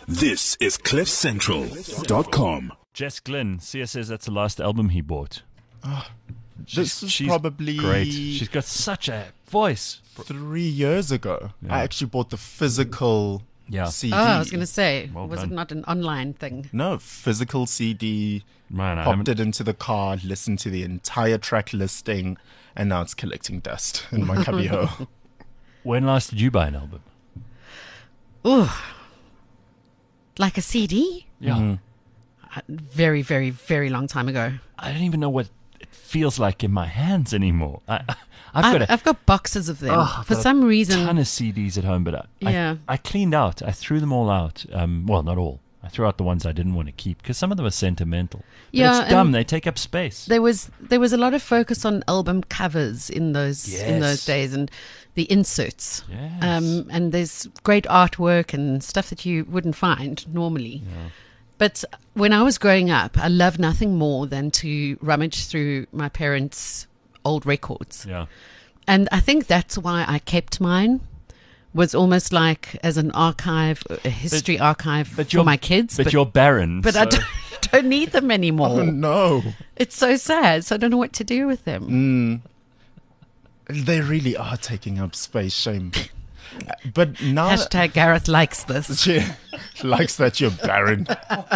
This is CliffCentral.com. Jess Glynn, Sia says that's the last album he bought. This is She's probably great. She's got such a voice. 3 years ago. Yeah. I actually bought the physical CD. Oh, I was going to say, Well was done. it not an online thing? No, physical CD. Man, I Popped haven't- it into the car, listened to the entire track listing, and now it's collecting dust in my cubbyhole. When last did you buy an album? Ooh. Like a CD? Yeah. Very, very, very long time ago. I don't even know what it feels like in my hands anymore. I've got boxes of them. I've For got some a reason. ton of CDs at home, but Yeah. I cleaned out. I threw them all out. Well, not all. I threw out the ones I didn't want to keep because some of them are sentimental. But Yeah, it's dumb. and They take up space. There was a lot of focus on album covers in those Yes. days and the inserts. Yes. And there's great artwork and stuff that you wouldn't find normally. Yeah. But when I was growing up, I loved nothing more than to rummage through my parents' old records. Yeah. And I think that's why I kept mine. Was almost like as an archive, a history archive for you're- my kids. But you're barren. But so I don't need them anymore. Oh, no. It's so sad. So I don't know what to do with them. They really are taking up space, shame. But now... Hashtag Gareth likes this. She likes that you're barren.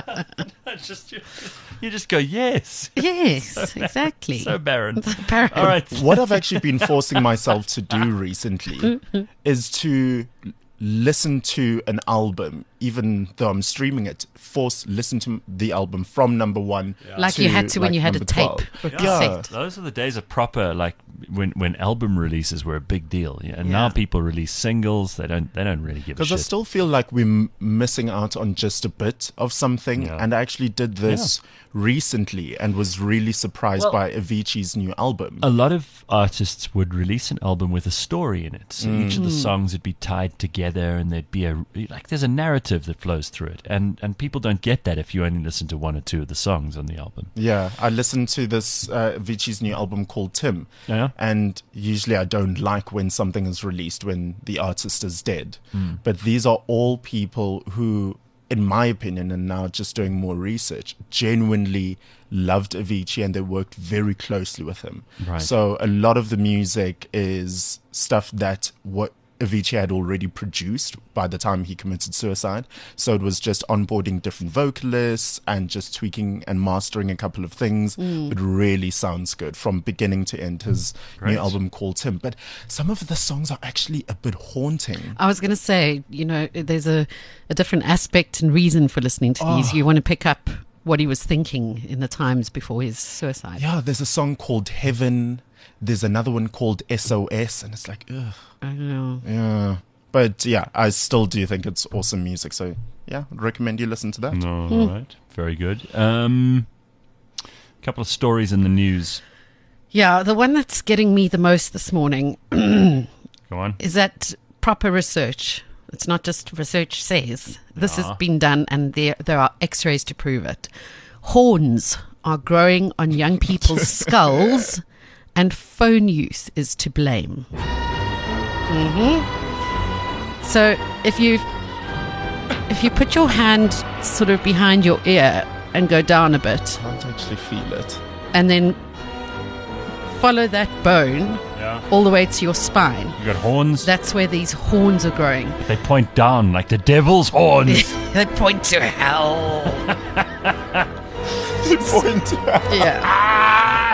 you just go, yes. Yes, exactly. So barren. Barren. All right. What I've actually been forcing myself to do recently is to listen to an album, even though I'm streaming it, listen to the album from number one. Like you had to when you had a number tape 12. or Yeah. cassette. Those are the days of proper, like when album releases were a big deal. Yeah. And now people release singles. They don't really give a Because I shit. still feel like we're missing out on just a bit of something. Yeah. And I actually did this recently and was really surprised by Avicii's new album. A lot of artists would release an album with a story in it. So each of the songs would be tied together, and there'd be there's a narrative that flows through it. And people don't get that if you only listen to one or two of the songs on the album. Yeah, I listened to this Avicii's new album called Tim. Yeah. And usually I don't like when something is released when the artist is dead. But these are all people who, in my opinion, and now just doing more research, genuinely loved Avicii and they worked very closely with him. Right. So a lot of the music is stuff that what Avicii had already produced by the time he committed suicide. So it was just onboarding different vocalists and just tweaking and mastering a couple of things. It really sounds good from beginning to end. His Great. new album called Tim. But some of the songs are actually a bit haunting. I was going to say, there's a different aspect and reason for listening to these. You want to pick up what he was thinking in the times before his suicide. Yeah, there's a song called Heaven. There's another one called SOS. And it's like, ugh. I don't know. Yeah. But yeah, I still do think it's awesome music. So yeah, I'd recommend you listen to that. All right. Very good. A couple of stories in the news. Yeah, the one that's getting me the most this morning Go on. is that proper research. It's not just research says. This has been done and there are x-rays to prove it. Horns are growing on young people's skulls and phone use is to blame. So if you put your hand sort of behind your ear and go down a bit I can't actually feel it. and then follow that bone Yeah. all the way to your spine, You got horns. that's where these horns are growing. They point down like the devil's horns. They point to hell. Point. Yeah.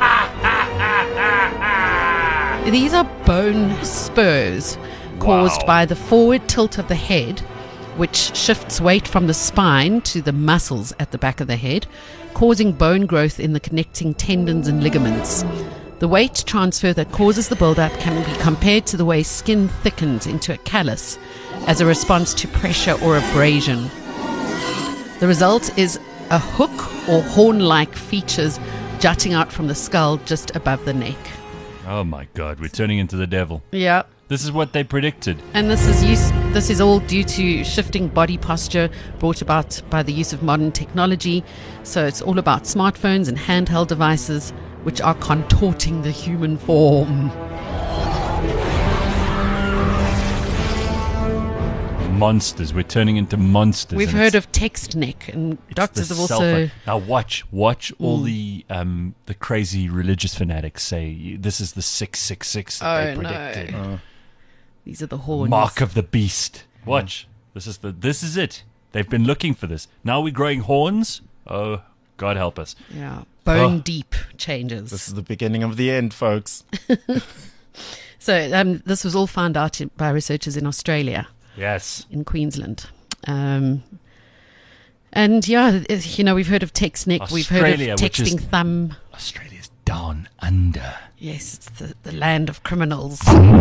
These are bone spurs caused Wow. by the forward tilt of the head, which shifts weight from the spine to the muscles at the back of the head, causing bone growth in the connecting tendons and ligaments. The weight transfer that causes the buildup can be compared to the way skin thickens into a callus as a response to pressure or abrasion. The result is a hook or horn-like features jutting out from the skull just above the neck. Oh my God, we're turning into the devil. Yeah. This is what they predicted. And this is all due to shifting body posture brought about by the use of modern technology. So it's all about smartphones and handheld devices which are contorting the human form. monsters. We're turning into monsters. We've and heard it's- of text neck, and it's doctors the have cell also. phone. Now watch all the crazy religious fanatics say this is the 666 that they predicted. These are the horns. Mark of the beast. Watch. This is it. They've been looking for this. Now we're growing horns. Oh, God help us. Yeah. Bone Oh. deep changes. This is the beginning of the end, folks. So this was all found out by researchers in Australia, Yes. in Queensland. And yeah, we've heard of text neck. We've heard Australia, of which is- texting thumb. Australia's down under. Yes, it's the land of criminals.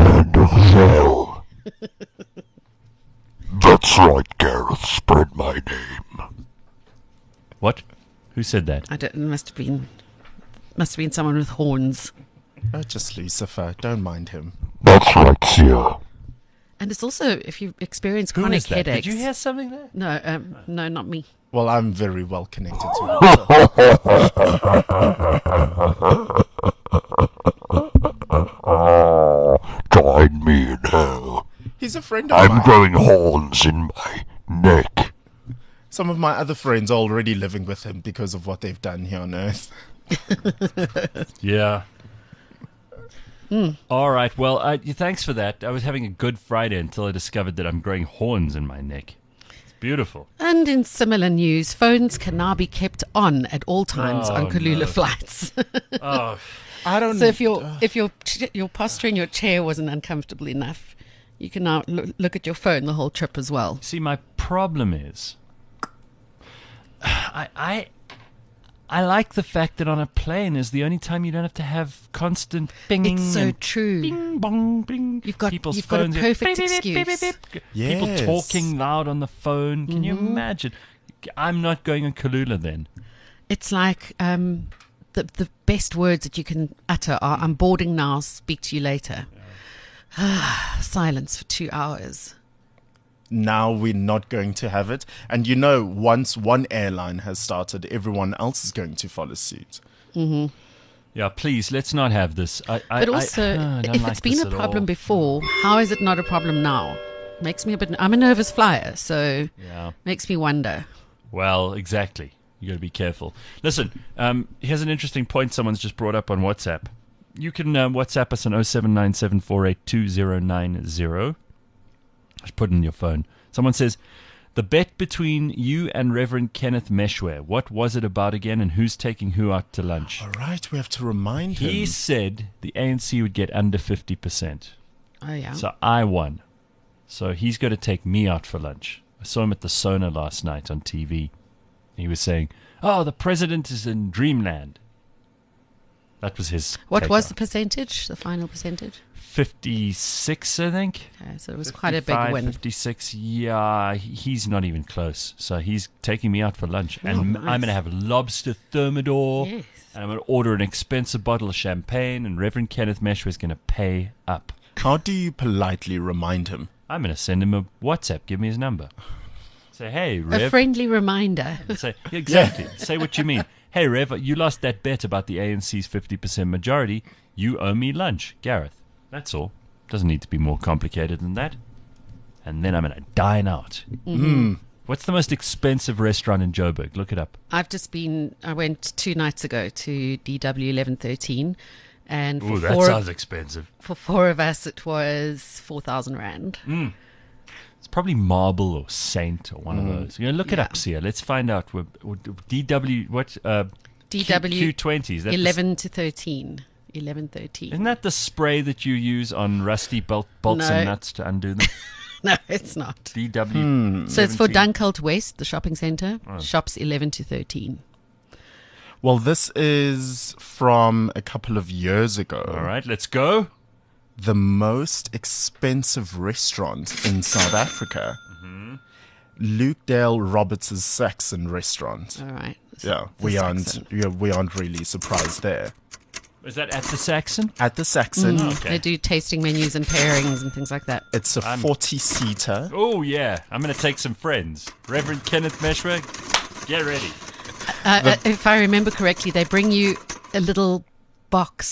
That's right, Gareth. Spread my name. What? Who said that? I don't. Must have been someone with horns. Oh, just Lucifer. Don't mind him. That's right, Sia. And it's also if you experience Who chronic is that? headaches. Did you hear something there? No, not me. Well, I'm very well connected to him. Join me in hell. He's a friend of I'm mine. growing horns in my neck. Some of my other friends are already living with him because of what they've done here on Earth. Yeah. All right. Well, thanks for that. I was having a good Friday until I discovered that I'm growing horns in my neck. It's beautiful. And in similar news, phones can now be kept on at all times on Kulula no. flights. Oh, I don't. So if your posture in your chair wasn't uncomfortable enough, you can now look at your phone the whole trip as well. see, my problem is, I like the fact that on a plane is the only time you don't have to have constant pinging. It's so and true. Bing bong bing. You've got people's a phones. perfect Beep, beep, beep, excuse. beep, beep. Yes. People talking loud on the phone. Can you imagine? I'm not going on Kulula then. It's like the best words that you can utter are "I'm boarding now. Speak to you later." Silence for 2 hours. Now we're not going to have it. And once one airline has started, everyone else is going to follow suit. Yeah, please, let's not have this. But also, I don't if like it's been this a at problem all. before, how is it not a problem now? Makes me a bit. I'm a nervous flyer, so Yeah. makes me wonder. Well, exactly. You got to be careful. Listen, here's an interesting point someone's just brought up on WhatsApp. You can WhatsApp us on 0797482090. Just put it in your phone. Someone says, the bet between you and Reverend Kenneth Meshwe, what was it about again, and who's taking who out to lunch? All right, we have to remind him. He said the ANC would get under 50%. Oh yeah. So I won. So he's going to take me out for lunch. I saw him at the Sona last night on TV. He was saying, oh, the president is in dreamland. That was his What take was on the percentage? The final percentage? 56, I think. Okay, so it was quite a big 55, win. 56, yeah, he's not even close. So he's taking me out for lunch. And nice. I'm going to have lobster thermidor. Yes. And I'm going to order an expensive bottle of champagne. And Reverend Kenneth Meshwe is going to pay up. How do you politely remind him? I'm going to send him a WhatsApp. Give me his number. Say, hey, A Rev. friendly reminder. Say, exactly. Say what you mean. Hey, Rev, you lost that bet about the ANC's 50% majority. You owe me lunch, Gareth. That's all. Doesn't need to be more complicated than that. And then I'm going to dine out. What's the most expensive restaurant in Joburg? Look it up. I went 2 nights ago to DW 1113, and Ooh, for that sounds expensive. for 4 of us it was 4,000 rand. It's probably Marble or Saint or one of those. You know, look it Yeah. up, Sia. Let's find out. DW, what? DW Q20. Is that 11 to 13. 1113. Isn't that the spray that you use on rusty bolts No. and nuts to undo them? No, it's not. DW. So it's for 17. Dunkeld West, the shopping centre. Shops 11 to 13. Well, this is from a couple of years ago. All right, let's go. The most expensive restaurant in South Africa. Luke Dale Roberts' Saxon restaurant. All right. Yeah, The we Saxon. aren't really surprised there. Is that at the Saxon? At the Saxon, Okay. They do tasting menus and pairings and things like that. it's a 40-seater. Oh, yeah. I'm going to take some friends. Reverend Kenneth Meshwe, get ready. If I remember correctly, they bring you a little box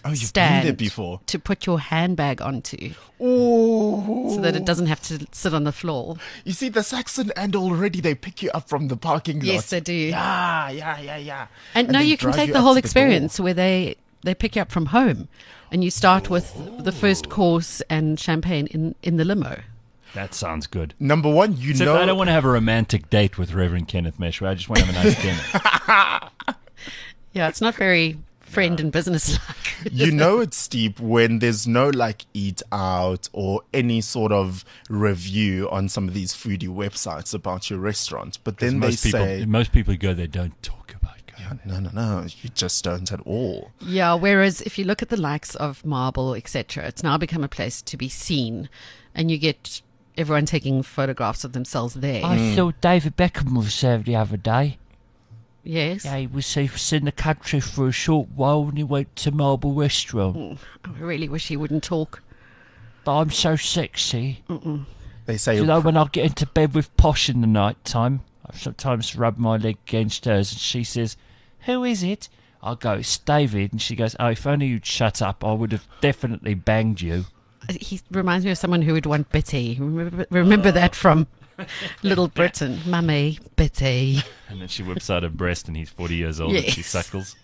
Oh, you've been stand there before. to put your handbag onto Oh, so that it doesn't have to sit on the floor. You see the Saxon, and already they pick you up from the parking lot. Yes, they do. Yeah. And no, they you can drive take you the up whole to the door. experience where they pick you up from home and you start with the first course and champagne in the limo. That sounds good. Number one, you Except know. I don't want to have a romantic date with Reverend Kenneth Meshwa. I just want to have a nice dinner. Yeah, it's not very friend and business-like. You know it's steep when there's no like eat out or any sort of review on some of these foodie websites about your restaurant. But then they say, most people who go there don't talk about it. no, you just don't at all. Yeah, whereas if you look at the likes of Marble, etc., it's now become a place to be seen, and you get everyone taking photographs of themselves there. I thought David Beckham was there the other day. Yes. Yeah, he was in the country for a short while and he went to Marble Restaurant. I really wish he wouldn't talk. But I'm so sexy. They say, You know, when I get into bed with Posh in the night time, I sometimes rub my leg against hers and she says, "Who is it?" I go, "It's David." And she goes, "Oh, if only you'd shut up, I would have definitely banged you. He reminds me of someone who would want Bitty. Remember that from Little Britain? Mummy, Bitty. And then she whips out her breast and he's 40 years old and she Yes. suckles.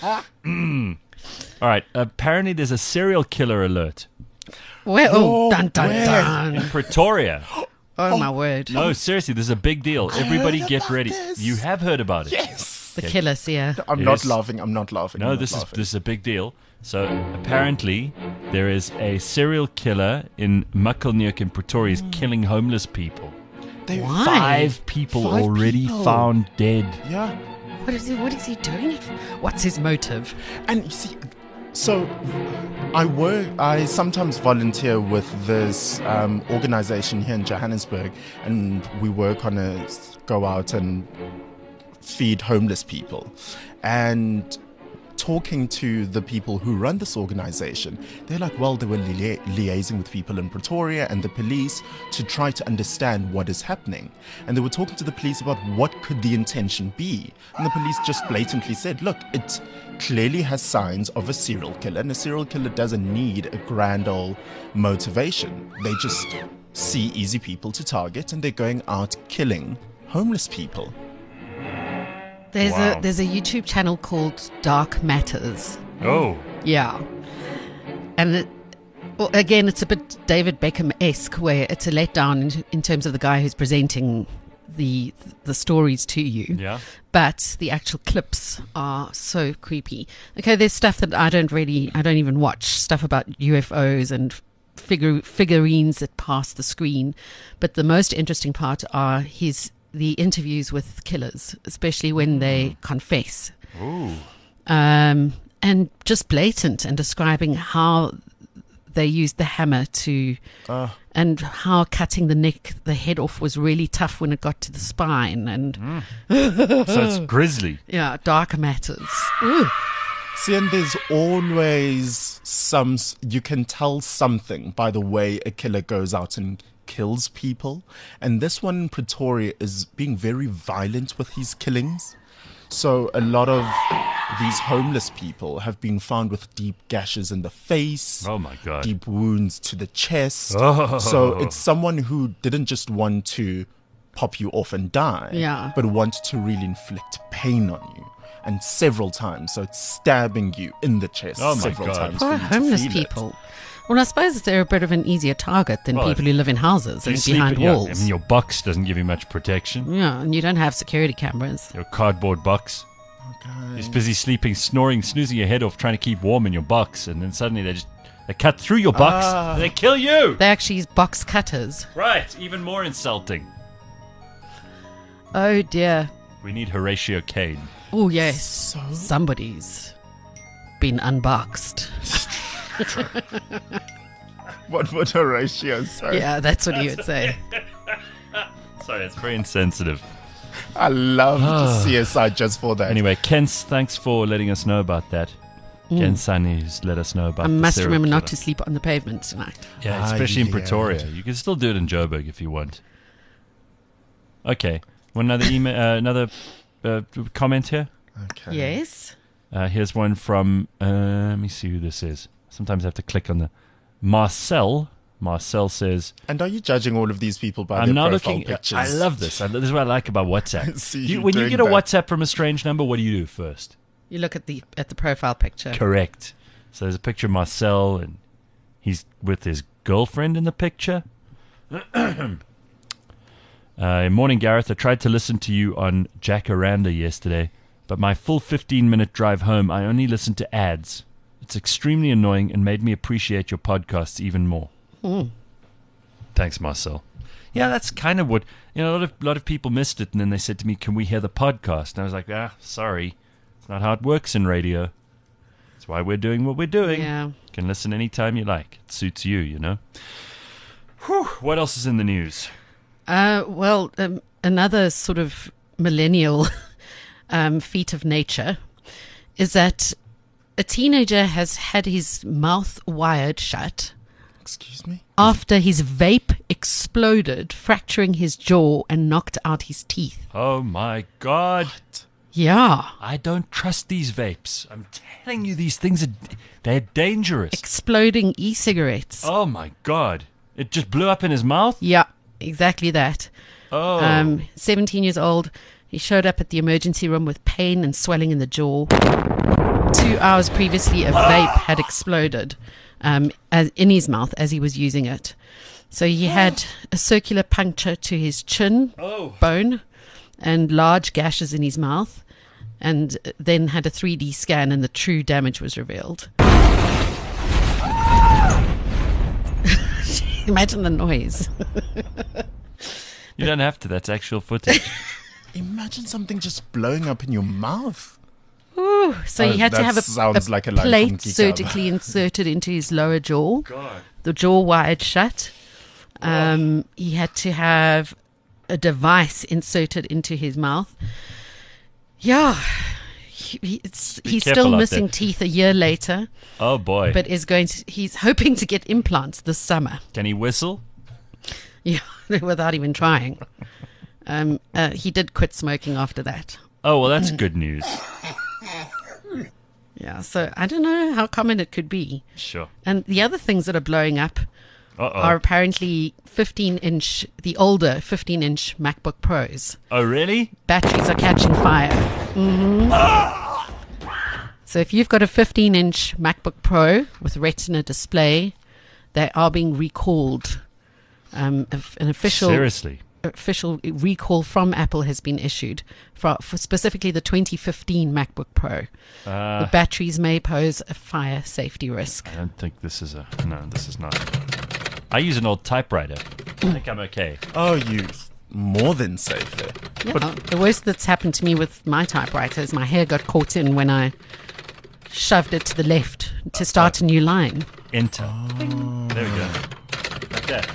All right, apparently there's a serial killer alert Well, Oh, dun dun where? dun. in Pretoria. Oh my word. No, seriously, this is a big deal. Everybody heard get about ready. this. You have heard about it. yes. The killers, yeah. I'm Yes. not laughing. I'm not laughing. No, I'm not this laughing. is a big deal. So apparently there is a serial killer in Makalnyuk in Pretoria is killing homeless people. They- Why? 5 people Five already people. found dead. Yeah. What is he doing it for? What's his motive? And you see, so I sometimes volunteer with this organization here in Johannesburg, and we work on go out and feed homeless people. And talking to the people who run this organization, they're like, well, they were liaising with people in Pretoria and the police to try to understand what is happening. And they were talking to the police about what could the intention be. And the police just blatantly said, look, it clearly has signs of a serial killer, and a serial killer doesn't need a grand old motivation. They just see easy people to target and they're going out killing homeless people. Wow. There's a YouTube channel called Dark Matters. Oh. Yeah. And again, it's a bit David Beckham-esque, where it's a letdown in terms of the guy who's presenting the stories to you. Yeah. But the actual clips are so creepy. Okay, there's stuff that I don't even watch, stuff about UFOs and figurines that pass the screen. But the most interesting part are the interviews with killers, especially when they confess. Ooh. And just blatant and describing how they used the hammer to, and how cutting the head off was really tough when it got to the spine, and So it's grisly. yeah, Dark Matters. Ooh. See, and there's always you can tell something by the way a killer goes out and kills people. And this one in Pretoria is being very violent with his killings. So a lot of these homeless people have been found with deep gashes in the face, Oh my God. deep wounds to the chest. Oh. So it's someone who didn't just want to pop you off and die, Yeah. but wanted to really inflict pain on you. And several times. So it's stabbing you in the chest Oh my several God. times. Poor for you to homeless feel it. people. Well, I suppose they're a bit of an easier target than Well, people who live in houses You and sleep behind yeah, walls. I mean, your box doesn't give you much protection. Yeah, and you don't have security cameras. Your cardboard box. You're just busy sleeping, snoring, snoozing your head off, trying to keep warm in your box, and then suddenly they cut through your box and they kill you. They actually use box cutters. Right, even more insulting. Oh dear. We need Horatio Kane. Oh yes. Somebody's been unboxed. What would Horatio say? Yeah, that's what he would say. Sorry, it's very insensitive. I love CSI just for that. Anyway, Kens, thanks for letting us know about that. Ken Sunny has let us know about I the must serial remember not killer. to sleep on the pavement tonight. Yeah, especially in yeah. Pretoria. You can still do it in Joburg if you want. Okay. Want another email? Another comment here? Okay. Yes. Here's one from, let me see who this is. Sometimes I have to click on the Marcel. Marcel says, And are you judging all of these people by I'm their now profile looking. pictures? I love this. This is what I like about WhatsApp. See you When you doing get a that. WhatsApp from a strange number, what do you do first? You look at the profile picture. Correct. So there's a picture of Marcel, and he's with his girlfriend in the picture. Morning, Gareth. I tried to listen to you on Jacaranda yesterday, but my full 15-minute drive home, I only listened to ads. It's extremely annoying and made me appreciate your podcasts even more. Thanks, Marcel. Yeah, that's kind of what, a lot of people missed it, and then they said to me, can we hear the podcast? And I was like, sorry. It's not how it works in radio. That's why we're doing what we're doing. Yeah. You can listen anytime you like. It suits you, Whew. What else is in the news? Another sort of millennial feat of nature is that a teenager has had his mouth wired shut Excuse me? after his vape exploded, fracturing his jaw and knocked out his teeth. Oh, my God. Yeah. I don't trust these vapes. I'm telling you, these things they're dangerous. Exploding e-cigarettes. Oh, my God. It just blew up in his mouth? Yeah, exactly that. Oh. 17 years old. He showed up at the emergency room with pain and swelling in the jaw. 2 hours previously, a vape had exploded in his mouth as he was using it. So he had a circular puncture to his chin bone and large gashes in his mouth, and then had a 3D scan, and the true damage was revealed. Imagine the noise. You don't have to. That's actual footage. Imagine something just blowing up in your mouth. Ooh, so he had to that have sounds like a line from plate Kikaba. surgically inserted into his lower jaw. God. The jaw wired shut. He had to have a device inserted into his mouth. Yeah. He's careful still out missing there. teeth a year later, Oh, boy. but he's hoping to get implants this summer. Can he whistle? Yeah, without even trying. He did quit smoking after that. Oh, well, that's good news. Yeah, so I don't know how common it could be. Sure. And the other things that are blowing up Uh-oh. are apparently the older 15-inch MacBook Pros. Oh, really? Batteries are catching fire. So if you've got a 15-inch MacBook Pro with Retina display, they are being recalled. An official Seriously? recall from Apple has been issued for specifically the 2015 MacBook Pro. The batteries may pose a fire safety risk. I don't think this is this is not. I use an old typewriter. I think I'm okay. Oh, you more than safe there. Yeah, the worst that's happened to me with my typewriter is my hair got caught in when I shoved it to the left to start a new line. Enter. Bing. There we go. Like that.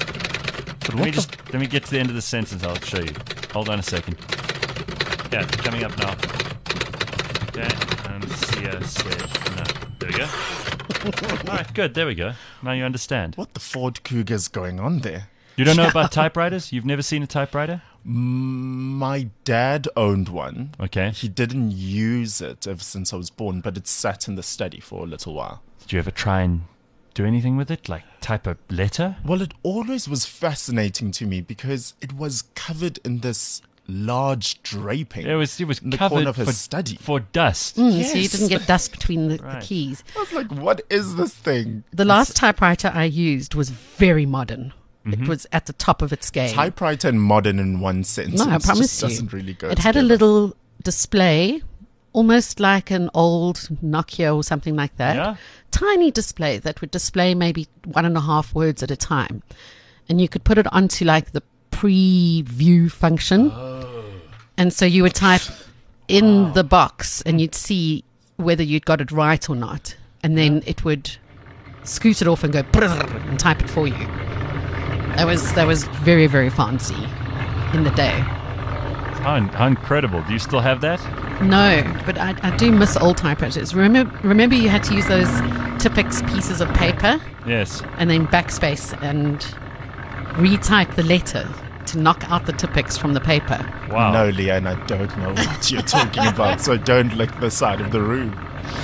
Let me get to the end of the sentence. I'll show you. Hold on a second. Yeah, it's coming up now. Okay, and Sia said no. There we go. All right, good. There we go. Now you understand. What the Ford Cougar's going on there? You don't know about typewriters? You've never seen a typewriter? My dad owned one. Okay. He didn't use it ever since I was born, but it sat in the study for a little while. Did you ever try and do anything with it? Like type a letter? Well, it always was fascinating to me because it was covered in this large draping. It was in the covered corner of his study. for dust. So you Yes. didn't get dust between the Right. keys. I was like, what is this thing? The last typewriter I used was very modern. Mm-hmm. It was at the top of its game. Typewriter and modern in one sentence. No, I promise just you. doesn't really go It had a together. little display, almost like an old Nokia or something like that. Yeah? Tiny display that would display maybe 1.5 words at a time. And you could put it onto like the preview function. And so you would type in the box and you'd see whether you'd got it right or not. And then it would scoot it off and go brrr and type it for you. That was very, very fancy in the day. How incredible. Do you still have that? No, but I do miss old typewriters. Remember you had to use those Tipex pieces of paper Yes. and then backspace and retype the letter. to knock out the Tipp-Ex from the paper. Wow. No, Leanne, I don't know what you're talking about, so don't lick the side of the room.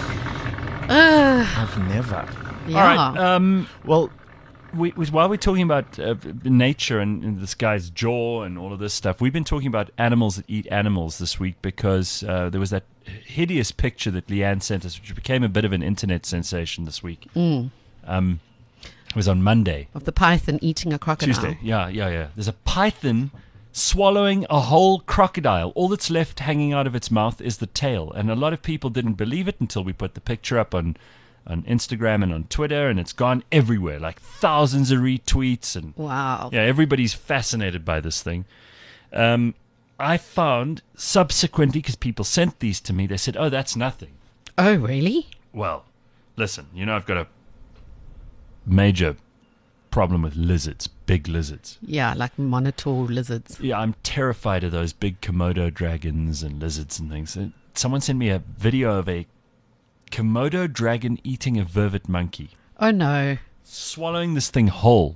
I've never. Yeah. All right. Well, while we're talking about nature and this guy's jaw and all of this stuff, we've been talking about animals that eat animals this week because there was that hideous picture that Leanne sent us, which became a bit of an internet sensation this week. It was on Monday. Of the python eating a crocodile. Tuesday. Yeah. There's a python swallowing a whole crocodile. All that's left hanging out of its mouth is the tail. And a lot of people didn't believe it until we put the picture up on Instagram and on Twitter, and it's gone everywhere, like thousands of retweets. And Wow. yeah, everybody's fascinated by this thing. I found subsequently, because people sent these to me, they said, oh, that's nothing. Oh, really? Well, listen, I've got a major problem with lizards, big lizards. Yeah, like monitor lizards. Yeah, I'm terrified of those big Komodo dragons and lizards and things. Someone sent me a video of a Komodo dragon eating a vervet monkey, Oh, no. swallowing this thing whole.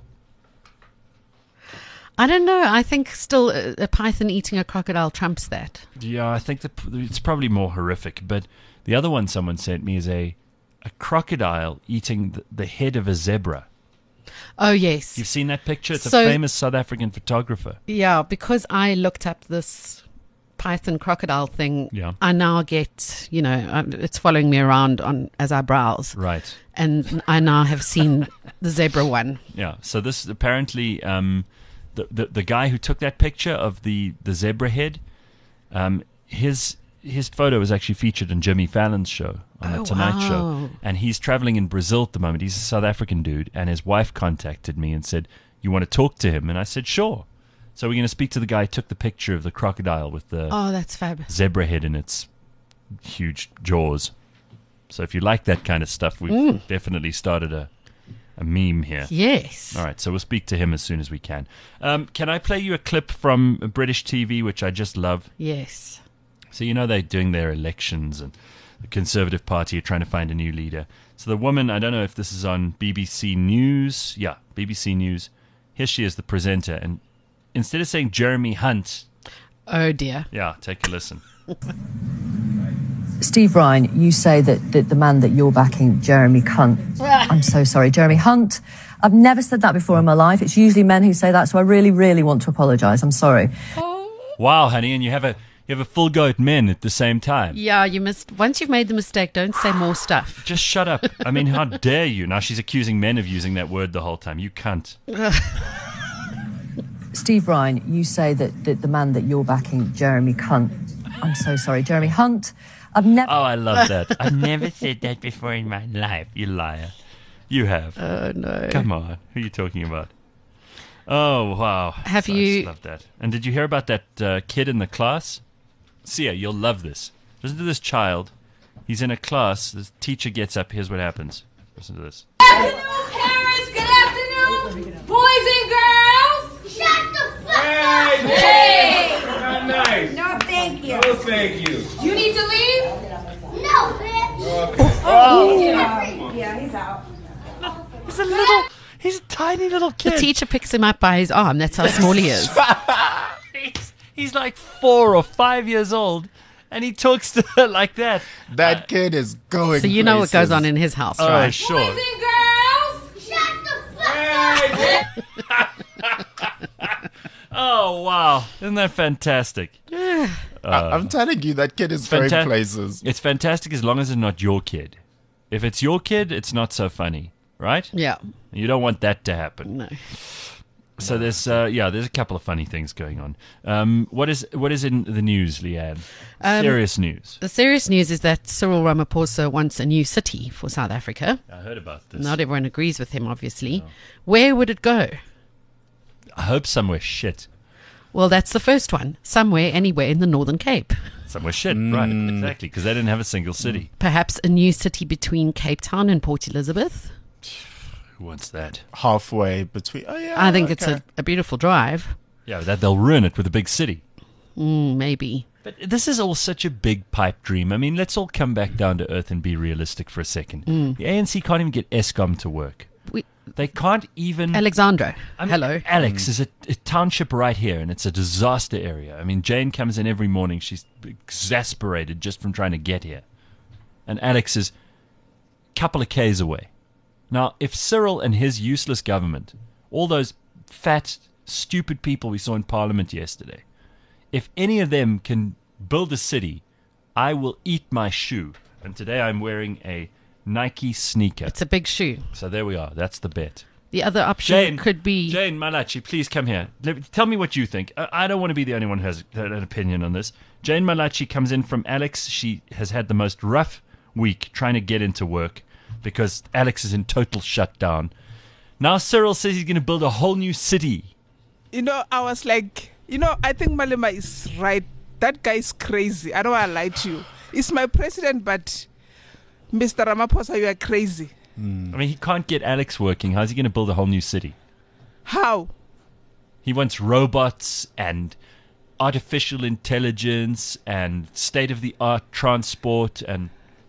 I don't know. I think still a python eating a crocodile trumps that. Yeah, I think that it's probably more horrific. But the other one someone sent me is a crocodile eating the head of a zebra. Oh, yes. You've seen that picture? It's So- a famous South African photographer. Yeah, because I looked up this python crocodile thing, Yeah. I now get, it's following me around as I browse. Right. And I now have seen the zebra one. Yeah. So this apparently, the guy who took that picture of the zebra head, his photo was actually featured on Jimmy Fallon's show, on the Tonight wow. Show, and he's traveling in Brazil at the moment. He's a South African dude, and his wife contacted me and said, "You want to talk to him?" And I said, "Sure." So we're going to speak to the guy who took the picture of the crocodile with the Oh, that's fab. zebra head in its huge jaws. So if you like that kind of stuff, we've definitely started a meme here. Yes. All right, so we'll speak to him as soon as we can. Can I play you a clip from British TV, which I just love? Yes. So they're doing their elections, and the Conservative Party are trying to find a new leader. So the woman, I don't know if this is on BBC News. Yeah, BBC News. Here she is, the presenter, and instead of saying Jeremy Hunt, Oh, dear. yeah, take a listen. Steve Ryan, you say that the man that you're backing, Jeremy Cunt. I'm so sorry, Jeremy Hunt. I've never said that before in my life. It's usually men who say that, so I really, really want to apologise. I'm sorry. Wow, honey, and you have a full go at men at the same time. Yeah, once you've made the mistake, don't say more stuff. Just shut up. I mean, how dare you? Now she's accusing men of using that word the whole time. You cunt. Steve Ryan, you say that the man that you're backing, Jeremy Cunt. I'm so sorry, Jeremy Hunt. I've never... Oh, I love that. I've never said that before in my life, you liar. You have. Oh, no. Come on. Who are you talking about? Oh, wow. I just love that. And did you hear about that kid in the class? Sia, you'll love this. Listen to this child. He's in a class. The teacher gets up. Here's what happens. Listen to this. Good afternoon, parents. Good afternoon, boys and girls. Shut the fuck up. Hey. Not nice. No, thank you. No, thank you. Do you need to leave? No, bitch. Yeah, he's out. He's a tiny little The kid. teacher picks him up by his arm. That's how small he is. He's like 4 or 5 years old, and he talks to her like that. That kid is going So you know what goes places. on in his house, Oh, right? sure. Boys and girls. Shut the fuck up. Oh, wow. Isn't that fantastic? I'm telling you, that kid is going Fanta- places. It's fantastic as long as it's not your kid. If it's your kid, it's not so funny, right? Yeah. You don't want that to happen. No. So there's a couple of funny things going on. What is in the news, Leanne? Serious news. The serious news is that Cyril Ramaphosa wants a new city for South Africa. I heard about this. Not everyone agrees with him, obviously. Where would it go? I hope somewhere shit. Well, that's the first one. Somewhere, anywhere in the Northern Cape. Somewhere shit, right, exactly, because they didn't have a single city. Perhaps a new city between Cape Town and Port Elizabeth. Who wants that? Halfway between. Oh, yeah. I think it's okay. a beautiful drive. Yeah, that they'll ruin it with a big city. Maybe. But this is all such a big pipe dream. I mean, let's all come back down to earth and be realistic for a second. The ANC can't even get Eskom to work. They can't even. Alexandra. I mean, Hello. Alex is a township right here, and it's a disaster area. I mean, Jane comes in every morning. She's exasperated just from trying to get here. And Alex is a couple of Ks away. Now, if Cyril and his useless government, all those fat, stupid people we saw in Parliament yesterday, if any of them can build a city, I will eat my shoe. And today I'm wearing a Nike sneaker. It's a big shoe. So there we are. That's the bet. The other option could be... Jane Malachi, please come here. Tell me what you think. I don't want to be the only one who has an opinion on this. Jane Malachi comes in from Alex. She has had the most rough week trying to get into work because Alex is in total shutdown. Now Cyril says he's going to build a whole new city. I was like, I think Malema is right. That guy is crazy. I don't want to lie to you. He's my president, but Mr. Ramaphosa, you are crazy. I mean, he can't get Alex working. How's he going to build a whole new city? How? He wants robots and artificial intelligence and state-of-the-art transport and...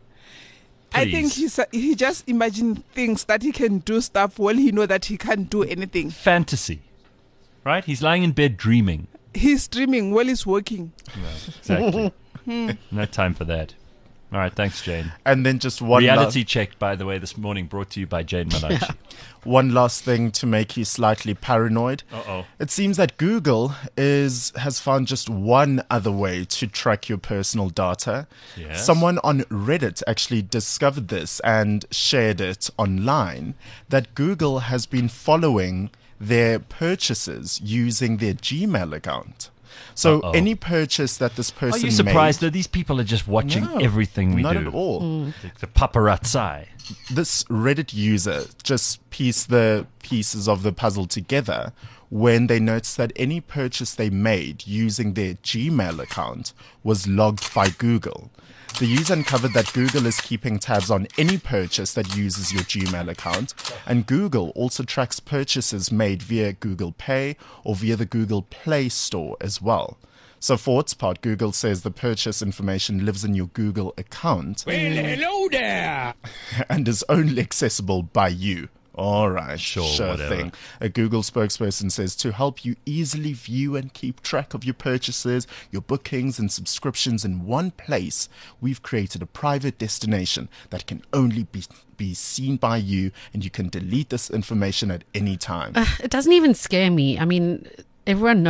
I think he just imagines things that he can do stuff while he know that he can't do anything. Fantasy, right? He's lying in bed dreaming. He's dreaming while he's working. Exactly. No time for that. All right, thanks, Jane. And then just one reality check, by the way, this morning brought to you by Jane Malachi. One last thing to make you slightly paranoid. Uh-oh. It seems that Google has found just one other way to track your personal data. Yes. Someone on Reddit actually discovered this and shared it online, that Google has been following their purchases using their Gmail account. So any purchase that this person Are you surprised made, that these people are just watching everything we not do? Not at all. The paparazzi. This Reddit user just pieced the pieces of the puzzle together when they noticed that any purchase they made using their Gmail account was logged by Google. The user uncovered that Google is keeping tabs on any purchase that uses your Gmail account, and Google also tracks purchases made via Google Pay or via the Google Play Store as well. So for its part, Google says the purchase information lives in your Google account. Well, hello there! And is only accessible by you. All right, sure whatever. thing. A Google spokesperson says to help you easily view and keep track of your purchases, your bookings and subscriptions in one place, we've created a private destination that can only be seen by you, and you can delete this information at any time. It doesn't even scare me. I mean, everyone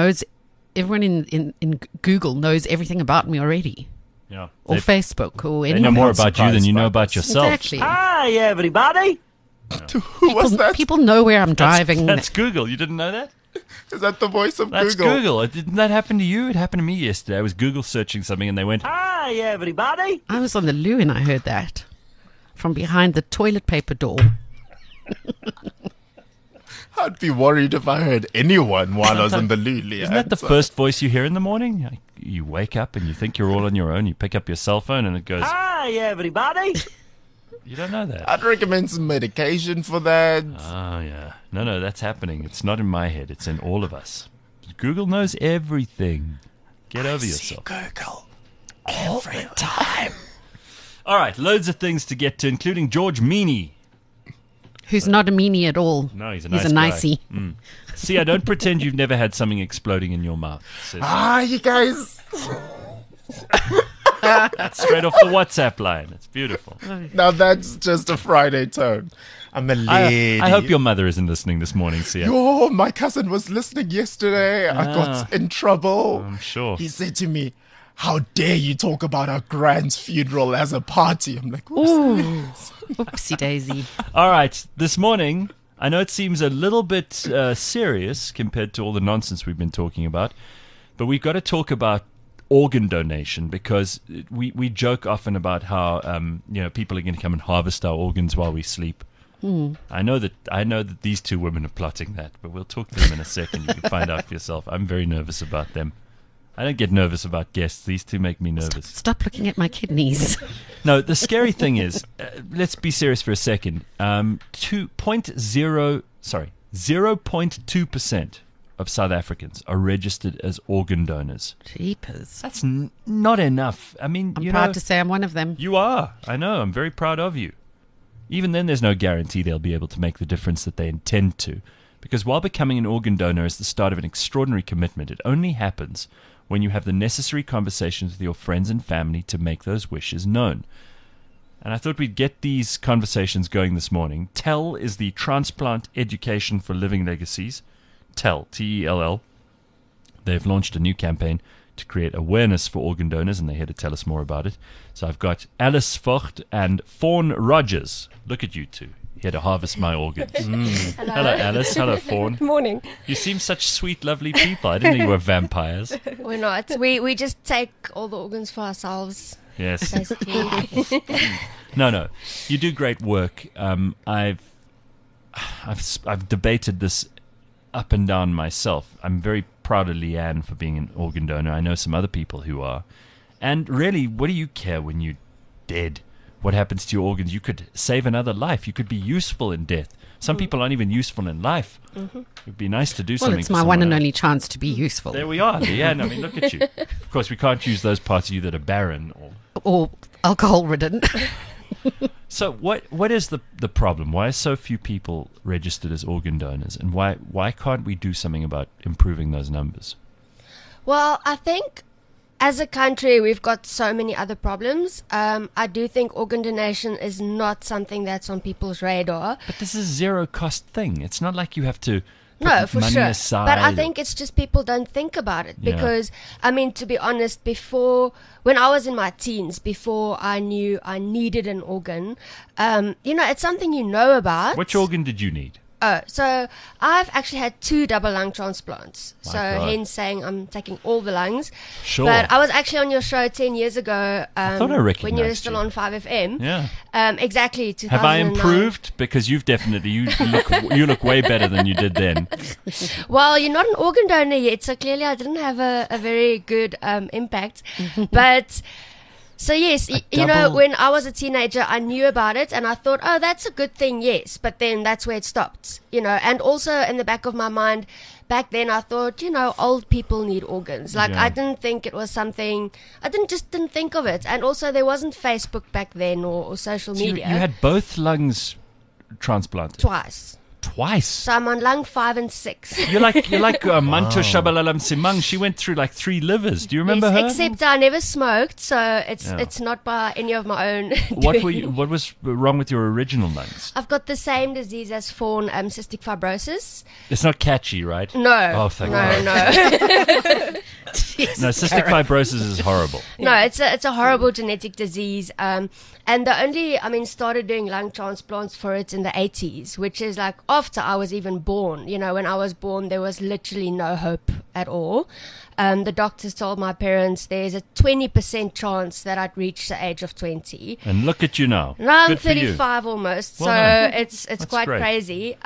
in Google knows everything about me already. Yeah. Or Facebook or They anything. know more about you than you know about yourself. Exactly. Hi, everybody! Who was that? People know where I'm driving. That's Google. You didn't know that? Is that the voice of That's Google? Google. Didn't that happen to you? It happened to me yesterday. I was Google searching something and they went, Hi, everybody! I was on the loo and I heard that from behind the toilet paper door. I'd be worried if I heard anyone while I was in the loo, Leah. Isn't that the first voice you hear in the morning? Like, you wake up and you think you're all on your own. You pick up your cell phone and it goes, Hi, everybody! you don't know that. I'd recommend some medication for that. Oh, yeah. No, that's happening. It's not in my head. It's in all of us. Google knows everything. Get over yourself. Google every time. All right, loads of things to get to, including George Meany. Who's not a meanie at all. No, he's a He's nice a guy. nicey. See, I don't pretend you've never had something exploding in your mouth. Says You guys. that's straight off the WhatsApp line. It's beautiful. Now that's just a Friday tone. I'm a lady. I hope your mother isn't listening this morning, Sia. Oh, my cousin was listening yesterday. I got in trouble. I'm sure. He said to me, "How dare you talk about our grand's funeral as a party?" I'm like, "Oops." Ooh. Oopsie daisy. All right, this morning, I know it seems a little bit serious compared to all the nonsense we've been talking about, but we've got to talk about organ donation, because we joke often about how people are going to come and harvest our organs while we sleep. I know that these two women are plotting that, but we'll talk to them in a second. You can find out for yourself. I'm very nervous about them. I don't get nervous about guests. These two make me nervous. Stop looking at my kidneys. No, the scary thing is, let's be serious for a second. 0.2% of South Africans are registered as organ donors. Jeepers. That's not enough. I mean, I'm proud to say I'm one of them. You are. I know. I'm very proud of you. Even then, there's no guarantee they'll be able to make the difference that they intend to. Because while becoming an organ donor is the start of an extraordinary commitment, it only happens when you have the necessary conversations with your friends and family to make those wishes known. And I thought we'd get these conversations going this morning. TELL is the Transplant Education for Living Legacies. TELL, T-E-L-L. They've launched a new campaign to create awareness for organ donors, and they're here to tell us more about it. So I've got Alice Vogt and Fawn Rogers. Look at you two, here to harvest my organs. Hello, Alice. Hello, Fawn. Morning. You seem such sweet, lovely people. I didn't know you were vampires. We're not. We just take all the organs for ourselves. Yes. Basically. No. You do great work. I've debated this up and down myself. I'm very proud of Leanne for being an organ donor. I know some other people who are. And really, what do you care when you're dead? What happens to your organs? You could save another life. You could be useful in death. Some people aren't even useful in life. It'd be nice to do something. Well, it's for my someone one and else. only chance to be useful. There we are, Leanne. I mean, look at you. Of course, we can't use those parts of you that are barren Or alcohol-ridden. So what is the problem? Why are so few people registered as organ donors? And why can't we do something about improving those numbers? Well, I think as a country, we've got so many other problems. I do think organ donation is not something that's on people's radar. But this is a zero-cost thing. It's not like you have to put No, for money sure. aside. But I think it's just people don't think about it. Yeah. Because, I mean, to be honest, when I was in my teens, before I knew I needed an organ, it's something you know about. Which organ did you need? Oh, so I've actually had 2 double lung transplants. My so God. hence saying I'm taking all the lungs. Sure. But I was actually on your show 10 years ago. I thought I when recognized you were still you. on 5FM. Yeah. Exactly. 2009. Have I improved? Because you've definitely you look way better than you did then. Well, you're not an organ donor yet, so clearly I didn't have a very good impact. But so yes, when I was a teenager, I knew about it and I thought, oh, that's a good thing, yes. But then that's where it stopped, And also in the back of my mind, back then I thought, old people need organs. Like Yeah. I didn't think it was something. I didn't think of it. And also there wasn't Facebook back then or social So you media. had both lungs transplanted. Twice. Twice. So I'm on lung 5 and 6. You're like Manto Shabalalam Simang. She went through like 3 livers. Do you remember her? Except I never smoked, so it's not by any of my own. What was wrong with your original lungs? I've got the same disease as Fawn, cystic fibrosis. It's not catchy, right? No. Oh, thank God. No. No, cystic fibrosis is horrible. No, it's a horrible genetic disease. And started doing lung transplants for it in the 80s, which is like after I was even born. When I was born, there was literally no hope at all. The doctors told my parents there's a 20% chance that I'd reach the age of 20. And look at you now. Now I'm Good for you. 35 almost, Well so done. it's That's quite great. crazy.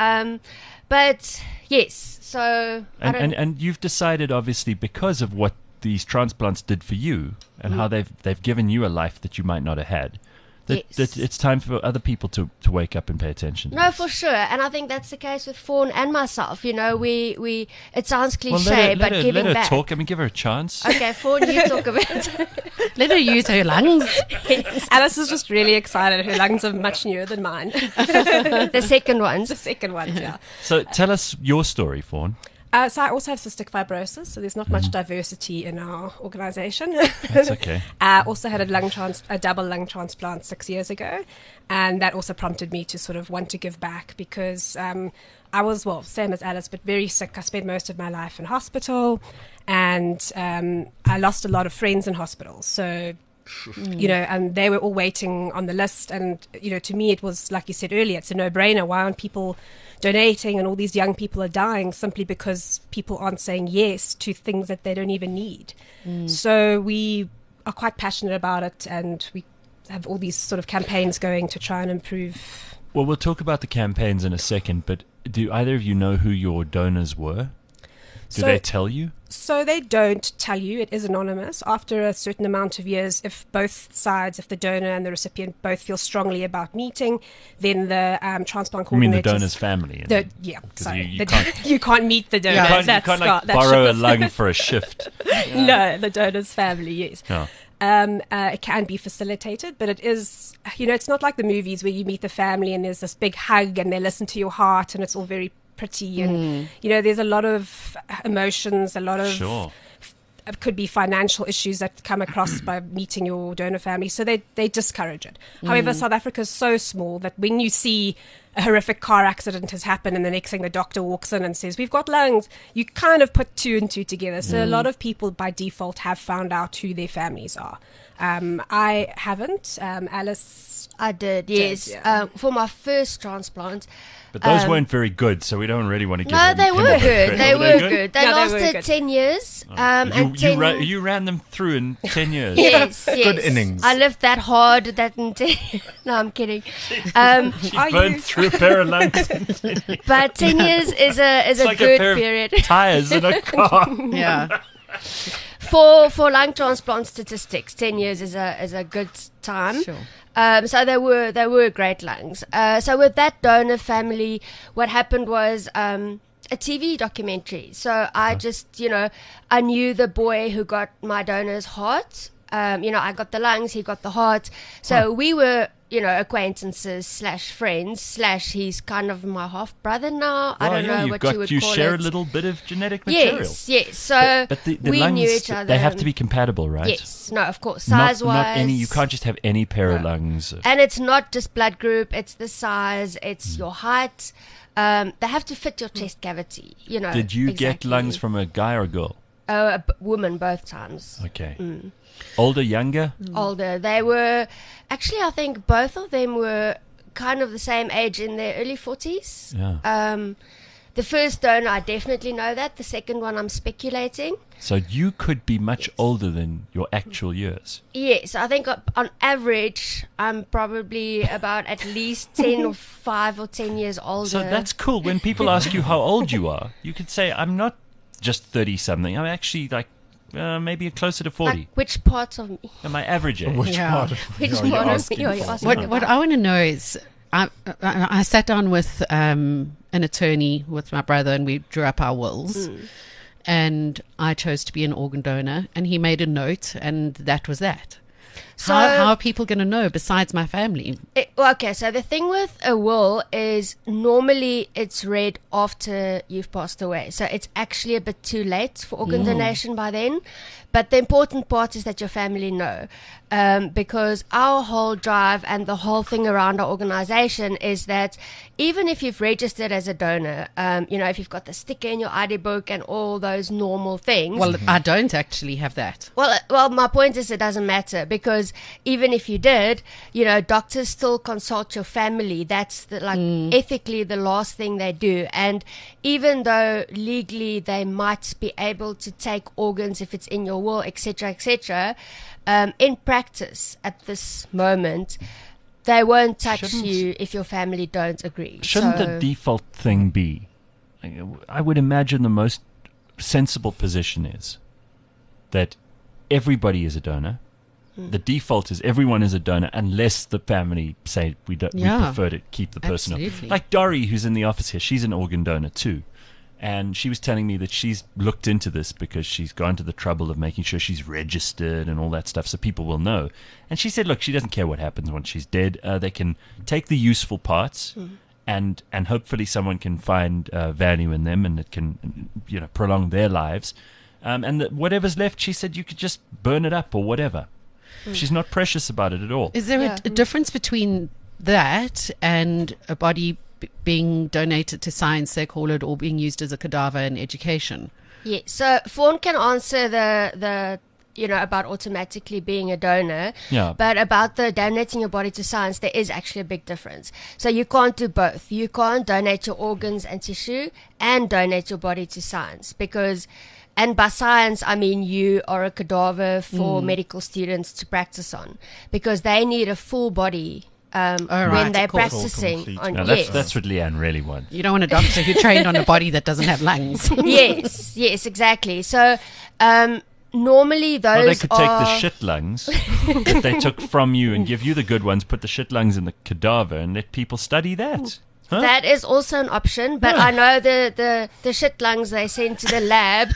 But yes, so I don't. And you've decided, obviously, because of what these transplants did for you and how they've given you a life that you might not have had, that it's time for other people to wake up and pay attention. No, for sure, and I think that's the case with Fawn and myself. We it sounds Well, cliche, let but her, giving let her back. talk. I mean, give her a chance. Okay, Fawn, you talk about it. Let her use her lungs. Alice is just really excited. Her lungs are much newer than mine. The second ones. The second ones, yeah. So tell us your story, Fawn. So I also have cystic fibrosis, so there's not much diversity in our organisation. That's okay. I also had a double lung transplant 6 years ago, and that also prompted me to sort of want to give back because I was, same as Alice, but very sick. I spent most of my life in hospital, and I lost a lot of friends in hospital. So and they were all waiting on the list. And, to me, it was, like you said earlier, it's a no-brainer. Why aren't people donating and all these young people are dying simply because people aren't saying yes to things that they don't even need? So we are quite passionate about it, and we have all these sort of campaigns going to try and improve. Well, we'll talk about the campaigns in a second, but do either of you know who your donors were? Do they tell you? So they don't tell you. It is anonymous. After a certain amount of years, if both sides, if the donor and the recipient both feel strongly about meeting, then the transplant coordinators... You mean the donor's family? Yeah, 'Cause sorry. you can't- You can't meet the donor. You can't like borrow a lung for a shift. No, the donor's family, yes. No. It can be facilitated, but it is, it's not like the movies where you meet the family and there's this big hug and they listen to your heart and it's all very pretty. And, there's a lot of emotions, a lot of... Sure. It could be financial issues that come across by meeting your donor family. So they discourage it. However, South Africa is so small that when you see a horrific car accident has happened and the next thing the doctor walks in and says, we've got lungs, you kind of put two and two together. So a lot of people by default have found out who their families are. I haven't. Alice? I did, yes. For my first transplant. But those weren't very good, so we don't really want to give No, them they were good. They were good. They Yeah, they were lasted good. 10 years. And You ran them through in 10 years. Yes, yes. Good innings. I lived that hard. No, I'm kidding. She burned through a pair of lungs. But 10 years is a like good a pair period. of tires in a car. Yeah. For lung transplant statistics, 10 years is a good time. Sure. So they were great lungs. So with that donor family, what happened was a TV documentary. So I just, I knew the boy who got my donor's heart. I got the lungs, he got the heart. So we were, acquaintances / friends / he's kind of my half brother now. I don't know what you would call share it. a little bit of genetic material. Yes. So but the we lungs, knew each other. they have to be compatible, right? Yes. No, of course. Not Size-wise. any. You can't just have any pair of lungs. And it's not just blood group, it's the size, it's your height. They have to fit your chest cavity, Did you get lungs from a guy or a girl? A woman both times. Okay. Older, younger? Older. They were, actually, I think both of them were kind of the same age, in their early 40s. Yeah. The first donor, I definitely know that. The second one, I'm speculating. So you could be much older than your actual years. Yes, I think on average, I'm probably about at least 10 or 5 or 10 years older. So that's cool. When people ask you how old you are, you could say, I'm not just 30-something. I'm actually maybe closer to 40. Like which part of me? My average age. Which part of Which are you part of asking me are you for? asking? What I want to know is, I sat down with an attorney with my brother and we drew up our wills. And I chose to be an organ donor, and he made a note, and that was that. So how are people going to know besides my family? Okay, so the thing with a will is normally it's read after you've passed away. So it's actually a bit too late for organ donation by then. But the important part is that your family know. Because our whole drive and the whole thing around our organization is that even if you've registered as a donor, if you've got the sticker in your ID book and all those normal things. Well, I don't actually have that. Well, my point is it doesn't matter, because even if you did, doctors still consult your family. That's ethically the last thing they do. And even though legally they might be able to take organs if it's in your will, etc., etc., in practice at this moment, they won't touch you if your family don't agree. Shouldn't the default thing be, I would imagine the most sensible position is that everybody is a donor. The default is everyone is a donor unless the family say we prefer to keep the person on. Like Dori, who's in the office here, she's an organ donor too. And she was telling me that she's looked into this because she's gone to the trouble of making sure she's registered and all that stuff so people will know. And she said, look, she doesn't care what happens once she's dead. They can take the useful parts and hopefully someone can find value in them, and it can prolong their lives. And whatever's left, she said, you could just burn it up or whatever. She's not precious about it at all. Is there a difference between that and a body being donated to science, they call it, or being used as a cadaver in education? Yeah, so Fawn can answer the about automatically being a donor. Yeah. But about the donating your body to science, there is actually a big difference. So you can't do both. You can't donate your organs and tissue and donate your body to science, because, and by science, I mean you are a cadaver for medical students to practice on, because they need a full body when they're practicing on. That's what Leanne really wants. You don't want a doctor who trained on a body that doesn't have lungs. Yes, exactly. So normally those they could take the shit lungs that they took from you and give you the good ones, put the shit lungs in the cadaver and let people study that. That is also an option, but I know the shit lungs they send to the lab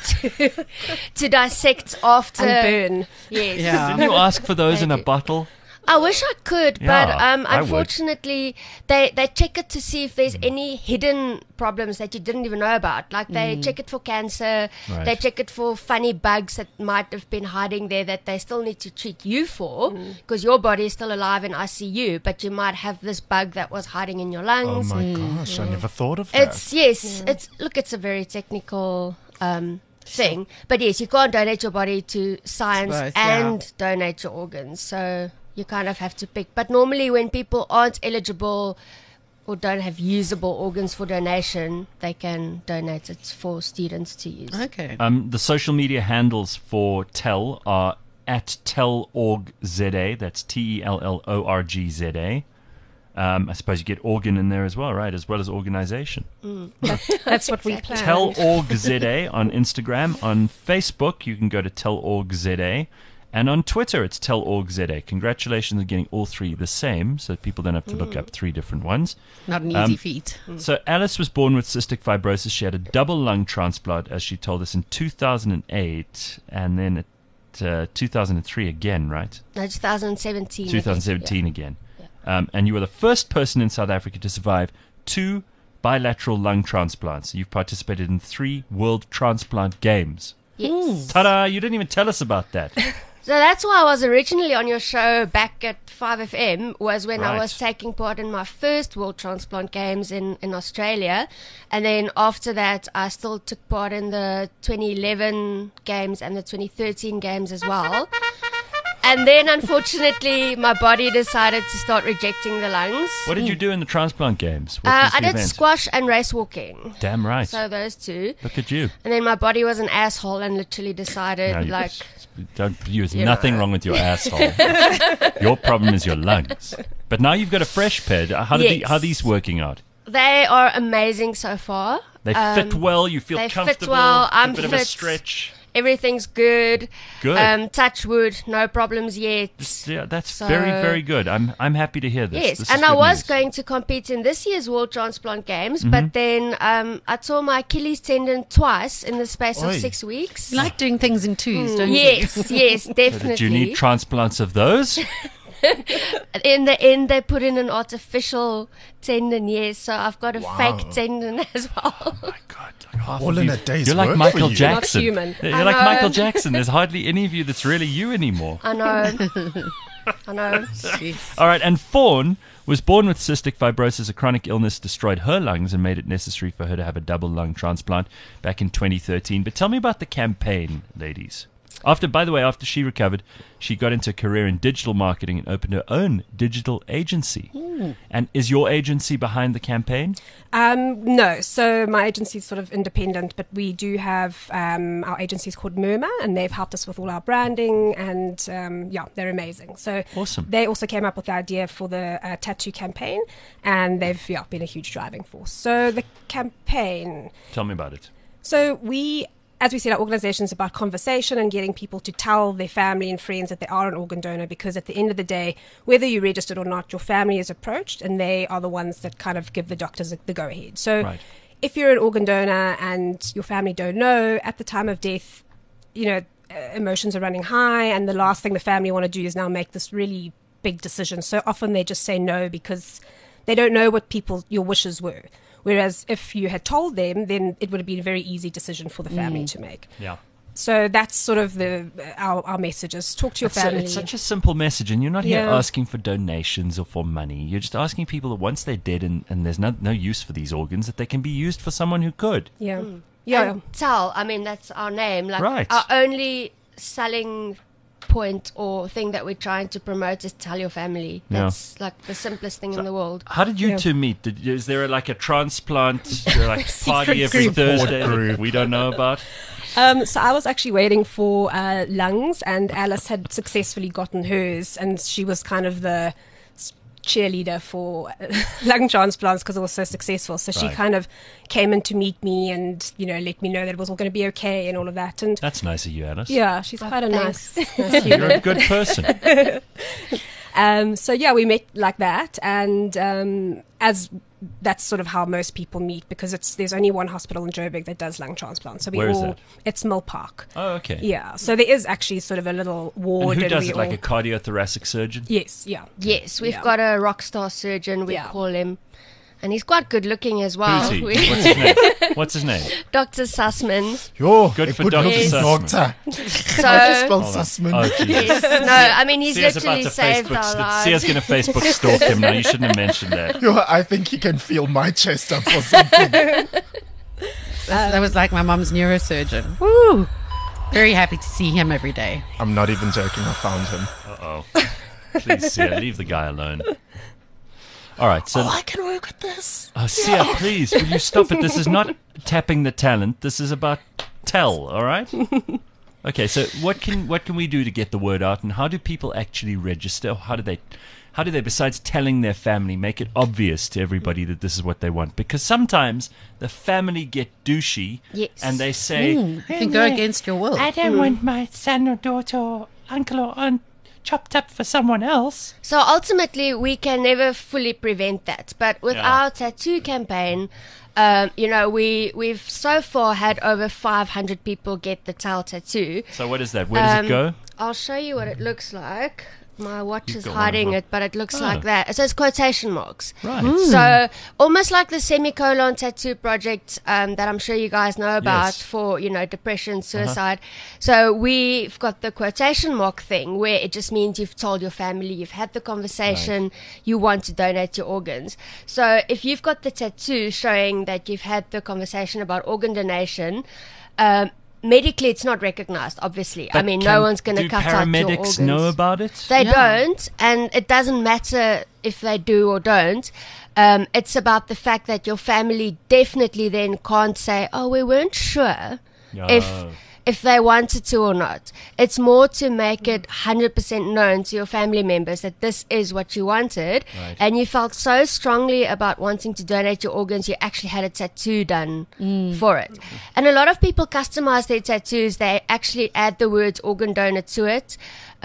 to dissect after. And burn. Yes. Yeah. Didn't you ask for those in a bottle? I wish I could, Yeah, but I would. unfortunately, they check it to see if there's any hidden problems that you didn't even know about. Like they check it for cancer, Right. they check it for funny bugs that might have been hiding there that they still need to treat you for because your body is still alive in ICU, but you might have this bug that was hiding in your Oh lungs. my gosh, I never thought of that. It's a very technical thing, but yes, you can't donate your body to science Both, and donate your organs, so you kind of have to pick. But normally when people aren't eligible or don't have usable organs for donation, they can donate it for students to use. Okay. The social media handles for TEL are at TELORGZA. That's TELLORGZA. I suppose you get organ in there as well, right? As well as organization. That's what we planned. TELORGZA on Instagram. On Facebook, you can go to TELORGZA. And on Twitter, it's TELORGZA. Congratulations on getting all three the same, so people don't have to look up three different ones. Not an easy feat. So Alice was born with cystic fibrosis. She had a double lung transplant, as she told us, in 2008, and then at 2003 again, right? No, 2017. 2017 again. And you were the first person in South Africa to survive 2 bilateral lung transplants. You've participated in 3 World Transplant Games. Yes. Ta-da! You didn't even tell us about that. So that's why I was originally on your show back at 5FM, was when I Right. was taking part in my first World Transplant Games in Australia. And then after that, I still took part in the 2011 Games and the 2013 Games as well. And then, unfortunately, my body decided to start rejecting the lungs. What did you do in the transplant games? What was I the did event? squash and race walking. Damn right. So those two. Look at you. And then my body was an asshole and literally decided, No, you- like... There's You nothing know. wrong with your asshole. Your problem is your lungs. But now you've got a fresh ped. How Yes. are these working out? They are amazing so far. They fit well. You feel they comfortable. fit well. I'm a bit fit. of a stretch. Everything's good. Good. Touch wood, no problems yet. Yeah, that's So- very, very good. I'm happy to hear this. Yes, This and is I good was news. going to compete in this year's World Transplant Games, Mm-hmm. but then I tore my Achilles tendon twice in the space of Oi. 6 weeks. You like doing things in twos, don't Yes, yes, So definitely. did you need transplants of those? In the end, they put in an artificial tendon, yes, so I've got a Wow. fake tendon as well. My God, like half All of in you. a day's You're like work for Michael you. Jackson. Not human. You're I like know. Michael Jackson. There's hardly any of you that's really you anymore. I know. I know. All right, and Fawn was born with cystic fibrosis. A chronic illness destroyed her lungs and made it necessary for her to have a double lung transplant back in 2013. But tell me about the campaign, ladies. By the way, after she recovered, she got into a career in digital marketing and opened her own digital agency. And is your agency behind the campaign? No, so my agency is sort of independent, but we do have our agency is called Murmur, and they've helped us with all our branding, and they're amazing. So Awesome. They also came up with the idea for the tattoo campaign, and they've been a huge driving force. So the campaign. Tell me about it. So as we said, our organisation is about conversation and getting people to tell their family and friends that they are an organ donor, because at the end of the day, whether you're registered or not, your family is approached and they are the ones that kind of give the doctors the go-ahead. So Right. if you're an organ donor and your family don't know, at the time of death, emotions are running high, and the last thing the family want to do is now make this really big decision. So often they just say no because they don't know what your wishes were. Whereas if you had told them, then it would have been a very easy decision for the family to make. Yeah. So that's sort of our message is talk to your family. It's such a simple message, and you're not here Yeah. asking for donations or for money. You're just asking people that once they're dead and there's no use for these organs, that they can be used for someone who could. Yeah. Yeah. And Tal, I mean, that's our name. Like, Right. our only selling point or thing that we're trying to promote is tell your family. Yeah. That's like the simplest thing in the world. How did you Yeah. two meet? Is there like a transplant party every group. Thursday Support that group. we don't know about? So I was actually waiting for lungs, and Alice had successfully gotten hers, and she was kind of the cheerleader for lung transplants because it was so successful. So she Right. kind of came in to meet me and let me know that it was all going to be okay and all of that. And That's nice of you, Alice. yeah, she's quite a thanks. nice You're a good person. So we met like that, and as that's sort of how most people meet, because there's only one hospital in Joburg that does lung transplants. So Where is that? It's Mill Park. Oh, okay. Yeah. So there is actually sort of a little ward. And who does it? Like a cardiothoracic surgeon? Yes. Yeah. Yes, we've Yeah. got a rock star surgeon, we Yeah. call him. And he's quite good looking as well. Who's he? What's his name? What's his name? Dr. Sussman. Yo, Good a for Dr. looking Sussman. doctor. So, How do you spell Hold on. Sussman? Oh, Jesus. yes, no, I mean, he's Sia's about literally to saved Facebook our lives. Sia's going to Facebook stalk him now. You shouldn't have mentioned that. Yo, I think he can feel my chest up or something. That was like my mom's neurosurgeon. Woo! Very happy to see him every day. I'm not even joking. I found him. Uh-oh. Please, Sia, leave the guy alone. All right, so... I can work with this. Oh, Sia, please, will you stop it? This is not tapping the talent. This is about tell, all right? Okay, so what can we do to get the word out, and how do people actually register? How do they, besides telling their family, make it obvious to everybody that this is what they want? Because sometimes the family get douchey, Yes. and they say, You can go against your will. I don't want my son or daughter or uncle or aunt chopped up for someone else. So ultimately, we can never fully prevent that. But with Yeah. our tattoo campaign, we've so far had over 500 people get the Tell tattoo. So what is that? Where does it go? I'll show you what it looks like. My watch You've is got one hiding as well. it, but it looks Oh. like that. So it's quotation marks. Right. So almost like the semicolon tattoo project that I'm sure you guys know about Yes. for, depression, suicide. So we've got the quotation mark thing where it just means you've told your family, you've had the conversation, you want to donate your organs. So if you've got the tattoo showing that you've had the conversation about organ donation, medically it's not recognized, obviously. I But mean, can- no one's going to do cut out your paramedics organs. know about it? They Yeah. don't, and it doesn't matter if they do or don't. It's about the fact that your family definitely then can't say, "Oh, we weren't sure if they wanted to or not." It's more to make it 100% known to your family members that this is what you wanted, Right. and you felt so strongly about wanting to donate your organs, you actually had a tattoo done for it. And a lot of people customize their tattoos. They actually add the words organ donor to it.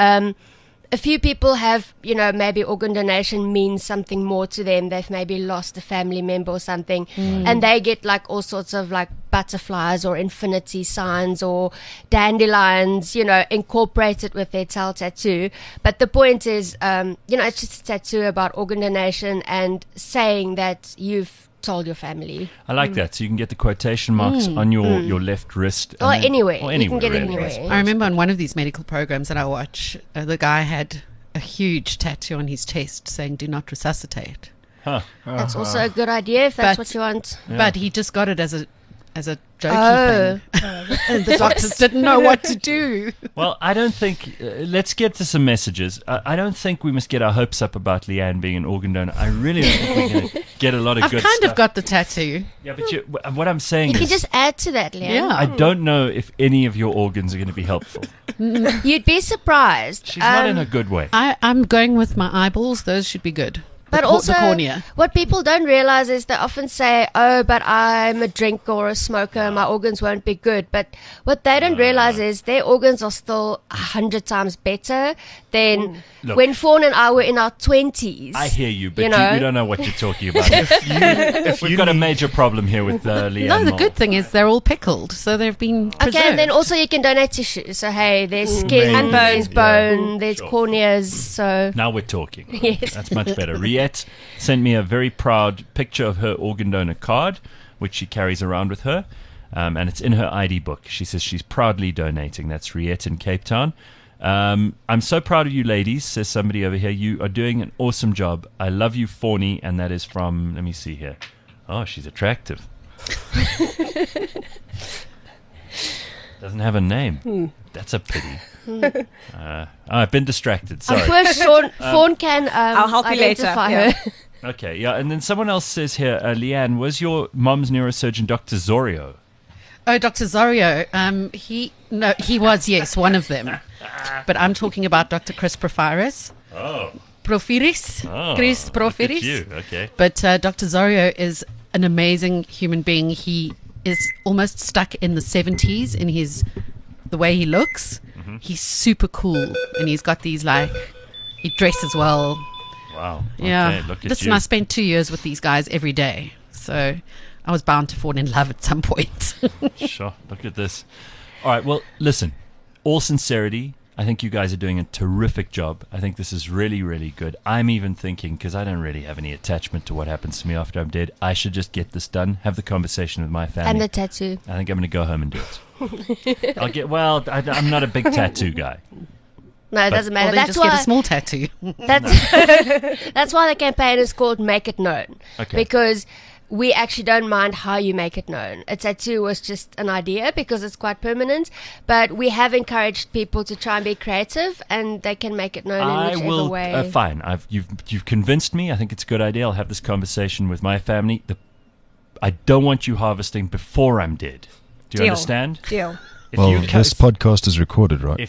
A few people have, maybe organ donation means something more to them. They've maybe lost a family member or something, and they get like all sorts of like butterflies or infinity signs or dandelions, incorporated with their Tell tattoo. But the point is, it's just a tattoo about organ donation and saying that you've told your family. I like that. So you can get the quotation marks on your left wrist. Or and then- anywhere. Or You can get it really. anywhere. I remember on one of these medical programs that I watch, the guy had a huge tattoo on his chest saying, "Do not resuscitate." Huh. That's also a good idea if that's But- what you want. But he just got it as a jokey Oh. thing. And the doctors didn't know what to do. Well, I don't think... let's get to some messages. I don't think we must get our hopes up about Leanne being an organ donor. I really don't think we're going to get a lot of I've good kind stuff. of got the tattoo. Yeah, but what I'm saying You can is... just add to that, Leanne. Yeah. I don't know if any of your organs are going to be helpful. You'd be surprised. She's not in a good way. I'm going with my eyeballs. Those should be good. But the also, cornea. what people don't realize is they often say, "Oh, but I'm a drinker or a smoker, my organs won't be good." But what they don't realize is their organs are still 100 times better than Look. when Fawn and I were in our 20s. I hear you, but You know? you don't know what you're talking about. We've got a major problem here with Leanne No, the Moll. good thing is they're all pickled, so they've been preserved. Okay, and then also you can donate tissue. So hey, there's skin, Maybe. there's Yeah. bone, there's Sure. corneas. So Now we're talking. Yes. That's much better. Riette sent me a very proud picture of her organ donor card, which she carries around with her, and it's in her ID book. She says she's proudly donating. That's Riette in Cape Town. I'm so proud of you ladies, says somebody over here. You are doing an awesome job. I love you, Fawny, and that is from, let me see here. Oh, she's attractive. Doesn't have a name. That's a pity. I've been distracted. Sorry. I'm sure Fawn can I'll help you later, identify yeah. her. Okay, yeah, and then someone else says here, Leanne, was your mom's neurosurgeon Dr. Zorio? Oh, Dr. Zorio, he was, yes, one of them. But I'm talking about Dr. Chris Profiris. Oh. Profiris. Chris look at Profiris. you, okay. But Dr. Zorio is an amazing human being. He is almost stuck in the 70s in the way he looks. Mm-hmm. He's super cool, and he's got these he dresses well. Wow. Yeah. Okay, look at Listen, you. I spent 2 years with these guys every day. So I was bound to fall in love at some point. Sure. Look at this. All right. Well, listen, all sincerity, I think you guys are doing a terrific job. I think this is really, really good. I'm even thinking, because I don't really have any attachment to what happens to me after I'm dead, I should just get this done, have the conversation with my family. And the tattoo. I think I'm going to go home and do it. I'm not a big tattoo guy. No, it doesn't matter. Well, then That's just why get a small tattoo. that's why the campaign is called Make It Known. Okay. Because we actually don't mind how you make it known. A tattoo was just an idea because it's quite permanent, but we have encouraged people to try and be creative, and they can make it known in whichever way. Fine. You've convinced me. I think it's a good idea. I'll have this conversation with my family. I don't want you harvesting before I'm dead. Do you understand? Deal. This podcast is recorded, right?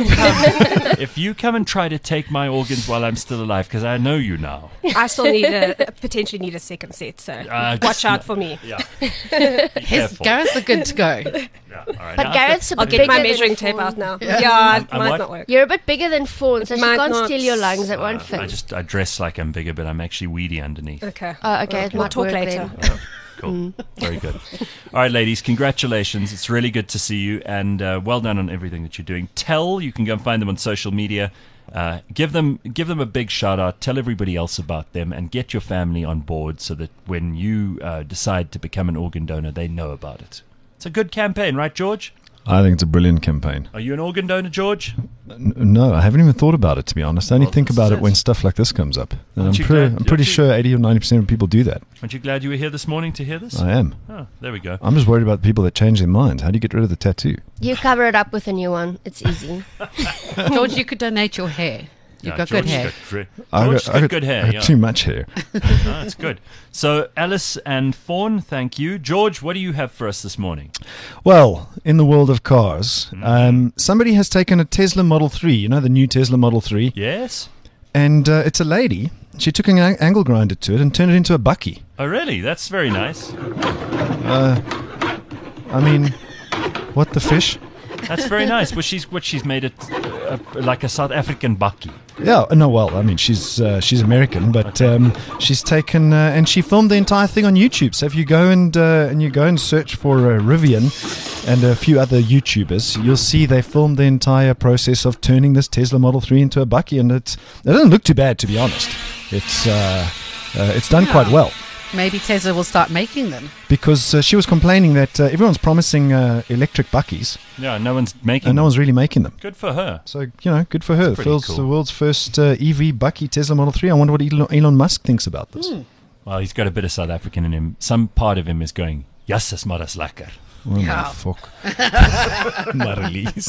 If you come and try to take my organs while I'm still alive, because I know you now. I still potentially need a second set, so watch out for me. Yeah. Gareth's are good to go. Yeah, all right. But Gareth's a I'll bit get my bigger measuring than tape out Fawn. now. It And might what? not work. You're a bit bigger than Fawn, so she Might can't not. steal your lungs. It won't fit. I dress like I'm bigger, but I'm actually weedy underneath. Okay. Oh, okay. It We'll might talk work later. then. Cool. Very good. All right, ladies, congratulations. It's really good to see you, and well done on everything that you're doing. You can go and find them on social media. Give them a big shout out. Tell everybody else about them, and get your family on board so that when you decide to become an organ donor, they know about it. It's a good campaign, right, George? I think it's a brilliant campaign. Are you an organ donor, George? No, I haven't even thought about it, to be honest. I only think about it when stuff like this comes up. And I'm pretty sure 80 or 90% of people do that. Aren't you glad you were here this morning to hear this? I am. Oh, there we go. I'm just worried about the people that change their minds. How do you get rid of the tattoo? You cover it up with a new one. It's easy. George, you could donate your hair. You've got good hair. George's got good hair. I got too much hair. That's good. So, Alice and Fawn, thank you. George, what do you have for us this morning? Well, in the world of cars, somebody has taken a Tesla Model 3, you know, the new Tesla Model 3. Yes. And it's a lady. She took an angle grinder to it and turned it into a bucky. Oh, really? That's very nice. I mean, what the fish? That's very nice. Well, she's made it like a South African bucky. Yeah, no, well, I mean, she's American, but she's taken and she filmed the entire thing on YouTube. So if you go and search for Rivian and a few other YouTubers, you'll see they filmed the entire process of turning this Tesla Model 3 into a bucky, and it doesn't look too bad, to be honest. It's done quite well. Maybe Tesla will start making them. Because she was complaining that everyone's promising electric buckies. Yeah, no one's making and them. no one's really making them. Good for her. So, you know, good for her. That's pretty cool. The world's first EV bucky Tesla Model 3. I wonder what Elon Musk thinks about this. Well, he's got a bit of South African in him. Some part of him is going, Jasses maar is lekker. Oh, my fuck. Marlies.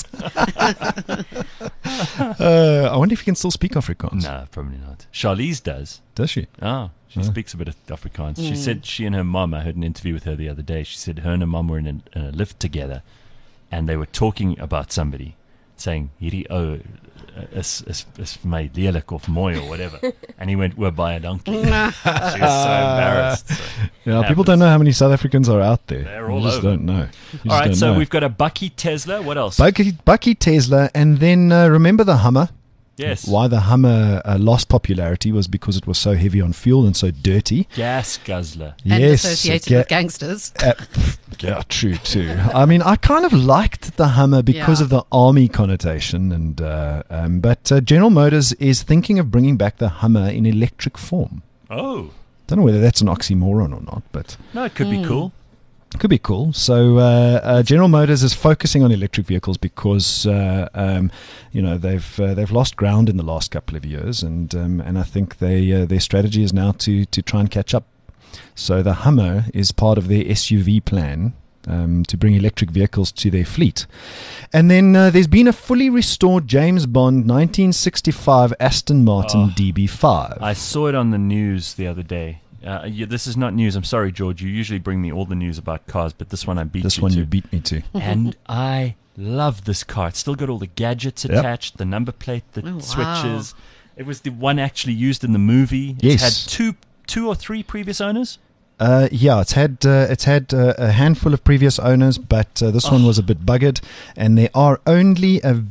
I wonder if you can still speak Afrikaans. No, probably not. Charlize does. Does she? Oh, she speaks a bit of Afrikaans. She said she and her mum, I heard an interview with her the other day, she said her and her mum were in a lift together, and they were talking about somebody, saying, hierdie ou is vir my lelik of mooi or whatever. And he went, we're by a donkey. She was so embarrassed. So yeah, people don't know how many South Africans are out there. They're all you just over. don't know. All right, so we've got a bucky Tesla. What else? Bucky Tesla, and then remember the Hummer? Yes. Why the Hummer lost popularity was because it was so heavy on fuel and so dirty. Gas guzzler. And yes, associated with gangsters. Yeah, true too. I mean, I kind of liked the Hummer because of the army connotation, and but General Motors is thinking of bringing back the Hummer in electric form. Oh. Don't know whether that's an oxymoron or not, but no, it could be cool. Could be cool. So General Motors is focusing on electric vehicles because you know they've lost ground in the last couple of years, and I think their strategy is now to try and catch up. So the Hummer is part of their SUV plan to bring electric vehicles to their fleet. And then there's been a fully restored James Bond 1965 Aston Martin DB5. I saw it on the news the other day. This is not news. I'm sorry, George. You usually bring me all the news about cars, but this one I beat you to. This one you beat me to. And I love this car. It's still got all the gadgets attached, the number plate, the switches. It was the one actually used in the movie. It's had two or three previous owners. Yeah, it's had a handful of previous owners, but this one was a bit buggered, and there are only a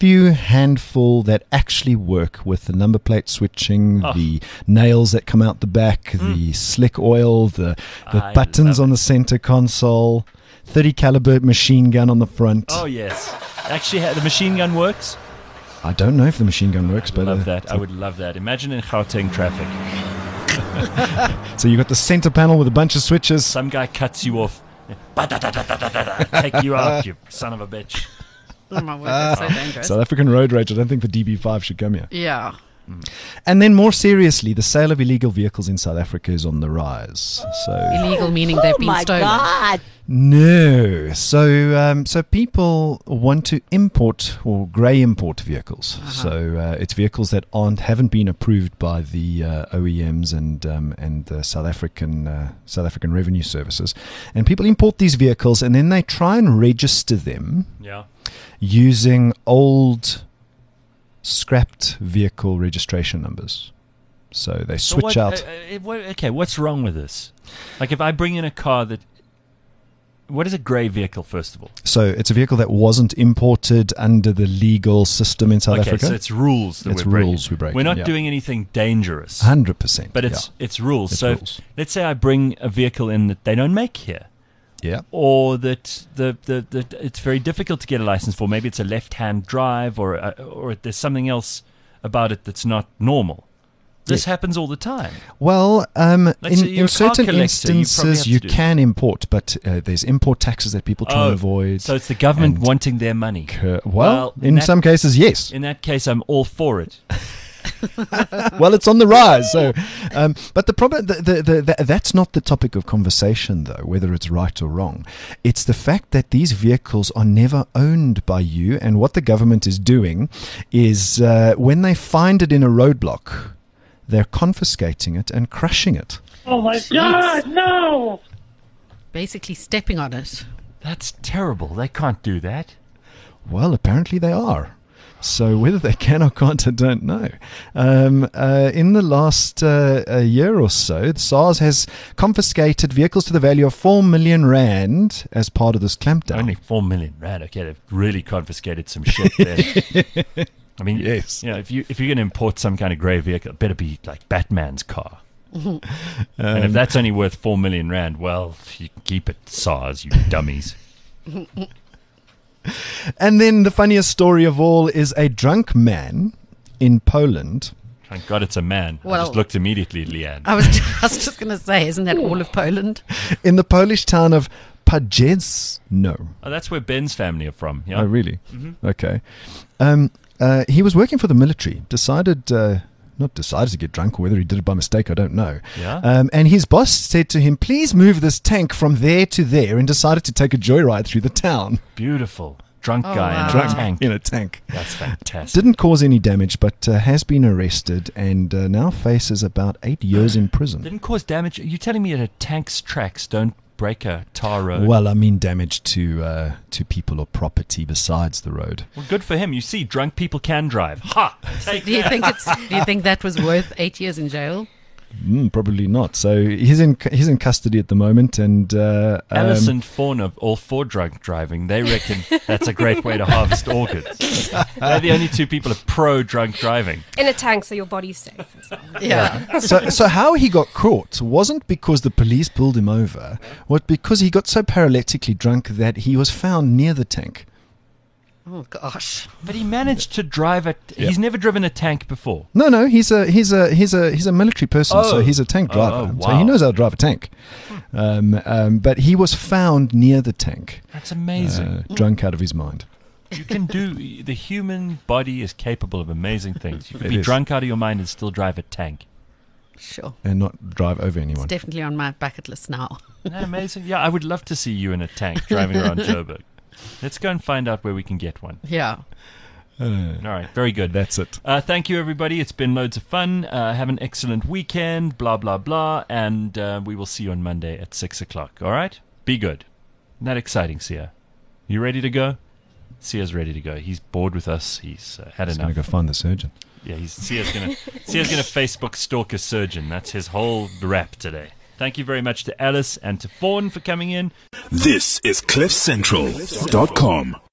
few handful that actually work with the number plate switching, Oh. the nails that come out the back, the slick oil, the I buttons love on the center console, 30 caliber machine gun on the front. Oh, yes. Actually, the machine gun works. I don't know if the machine gun works, but Love that. I would love that. Imagine in Gauteng traffic. So you got the center panel with a bunch of switches. Some guy cuts you off. Take you out, you son of a bitch. Oh my word, that's so dangerous. South African road rage. I don't think the DB5 should come here. Yeah. And then more seriously, the sale of illegal vehicles in South Africa is on the rise. So Illegal meaning they've been stolen. no, so people want to import or grey import vehicles. So it's vehicles that haven't been approved by the OEMs and the South African revenue services, and people import these vehicles and then they try and register them Yeah. using old scrapped vehicle registration numbers. So they So switch out. Okay, what's wrong with this? Like if I bring in a car that... What is a grey vehicle, first of all? So it's a vehicle that wasn't imported under the legal system in South Okay, Africa. so it's rules that It's we're breaking. rules we're breaking, We're not yeah. doing anything dangerous. 100%. But it's rules. It's so rules. let's say I bring a vehicle in that they don't make here. Yeah. Or that the it's very difficult to get a license for. Maybe it's a left-hand drive, or there's something else about it that's not normal. This happens all the time. Well, Let's say you're in a car certain collector, you probably instances have you to do can import, but there's import taxes that people try and avoid. So it's the government and- wanting their money. Well, in some cases, yes. In that case, I'm all for it. Well, it's on the rise. So, but the problem that's not the topic of conversation, though. Whether it's right or wrong, it's the fact that these vehicles are never owned by you, and what the government is doing is when they find it in a roadblock, they're confiscating it and crushing it. Oh my God, no! Basically stepping on it. That's terrible. They can't do that. Well, apparently they are. So whether they can or can't, I don't know. In the last year or so, SARS has confiscated vehicles to the value of 4 million rand as part of this clampdown. Only 4 million rand. Okay, they've really confiscated some shit there. I mean, yes. You know, if you're going to import some kind of grey vehicle, it better be like Batman's car. And if that's only worth 4 million rand, well, you can keep it, SARS, you dummies. And then the funniest story of all is a drunk man in Poland. Thank God it's a man. I Well- just looked immediately at Leanne. I was just going to say, isn't that all of Poland? In the Polish town of Pajezno. Oh, that's where Ben's family are from. Yeah. Oh, really? Mm-hmm. Okay. He was working for the military, not decided to get drunk, or whether he did it by mistake, I don't know. Yeah. And his boss said to him, please move this tank from there to there, and decided to take a joyride through the town. Beautiful. Drunk guy wow. in a Drunk tank. in a tank. That's fantastic. Didn't cause any damage, but has been arrested and now faces about 8 years in prison. Didn't cause damage. You're telling me that a tank's tracks don't break a tar road? Well, I mean damage to people or property besides the road. Well, good for him. You see, drunk people can drive. Ha! Take Do you that. do you think that was worth 8 years in jail? Probably not. So he's in custody at the moment, and Alice and Fawn of all for drunk driving. They reckon that's a great way to harvest organs. They're the only two people pro drunk driving. In a tank, so your body's safe. Yeah. so how he got caught wasn't because the police pulled him over, but because he got so paralytically drunk that he was found near the tank. Oh gosh. But he managed to drive it. Yep. He's never driven a tank before. No, he's a military person, so he's a tank driver. So he wow. knows how to drive a tank. But he was found near the tank, That's amazing. drunk out of his mind. You can do. The human body is capable of amazing things. You can It be is. drunk out of your mind and still drive a tank. Sure. And not drive over anyone. It's definitely on my bucket list now. Isn't that amazing? Yeah, I would love to see you in a tank driving around Joburg. Let's go and find out where we can get one. Yeah. All right, very good. That's it. Thank you, everybody. It's been loads of fun. Have an excellent weekend, blah, blah, blah. And we will see you on Monday at 6 o'clock. All right? Be good. Isn't that exciting, Sia? You ready to go? Sia's ready to go. He's bored with us. He's had He's enough. going to go find the surgeon. Yeah, Sia's gonna Facebook stalk a surgeon. That's his whole rap today. Thank you very much to Alice and to Fawn for coming in. This is CliffCentral.com.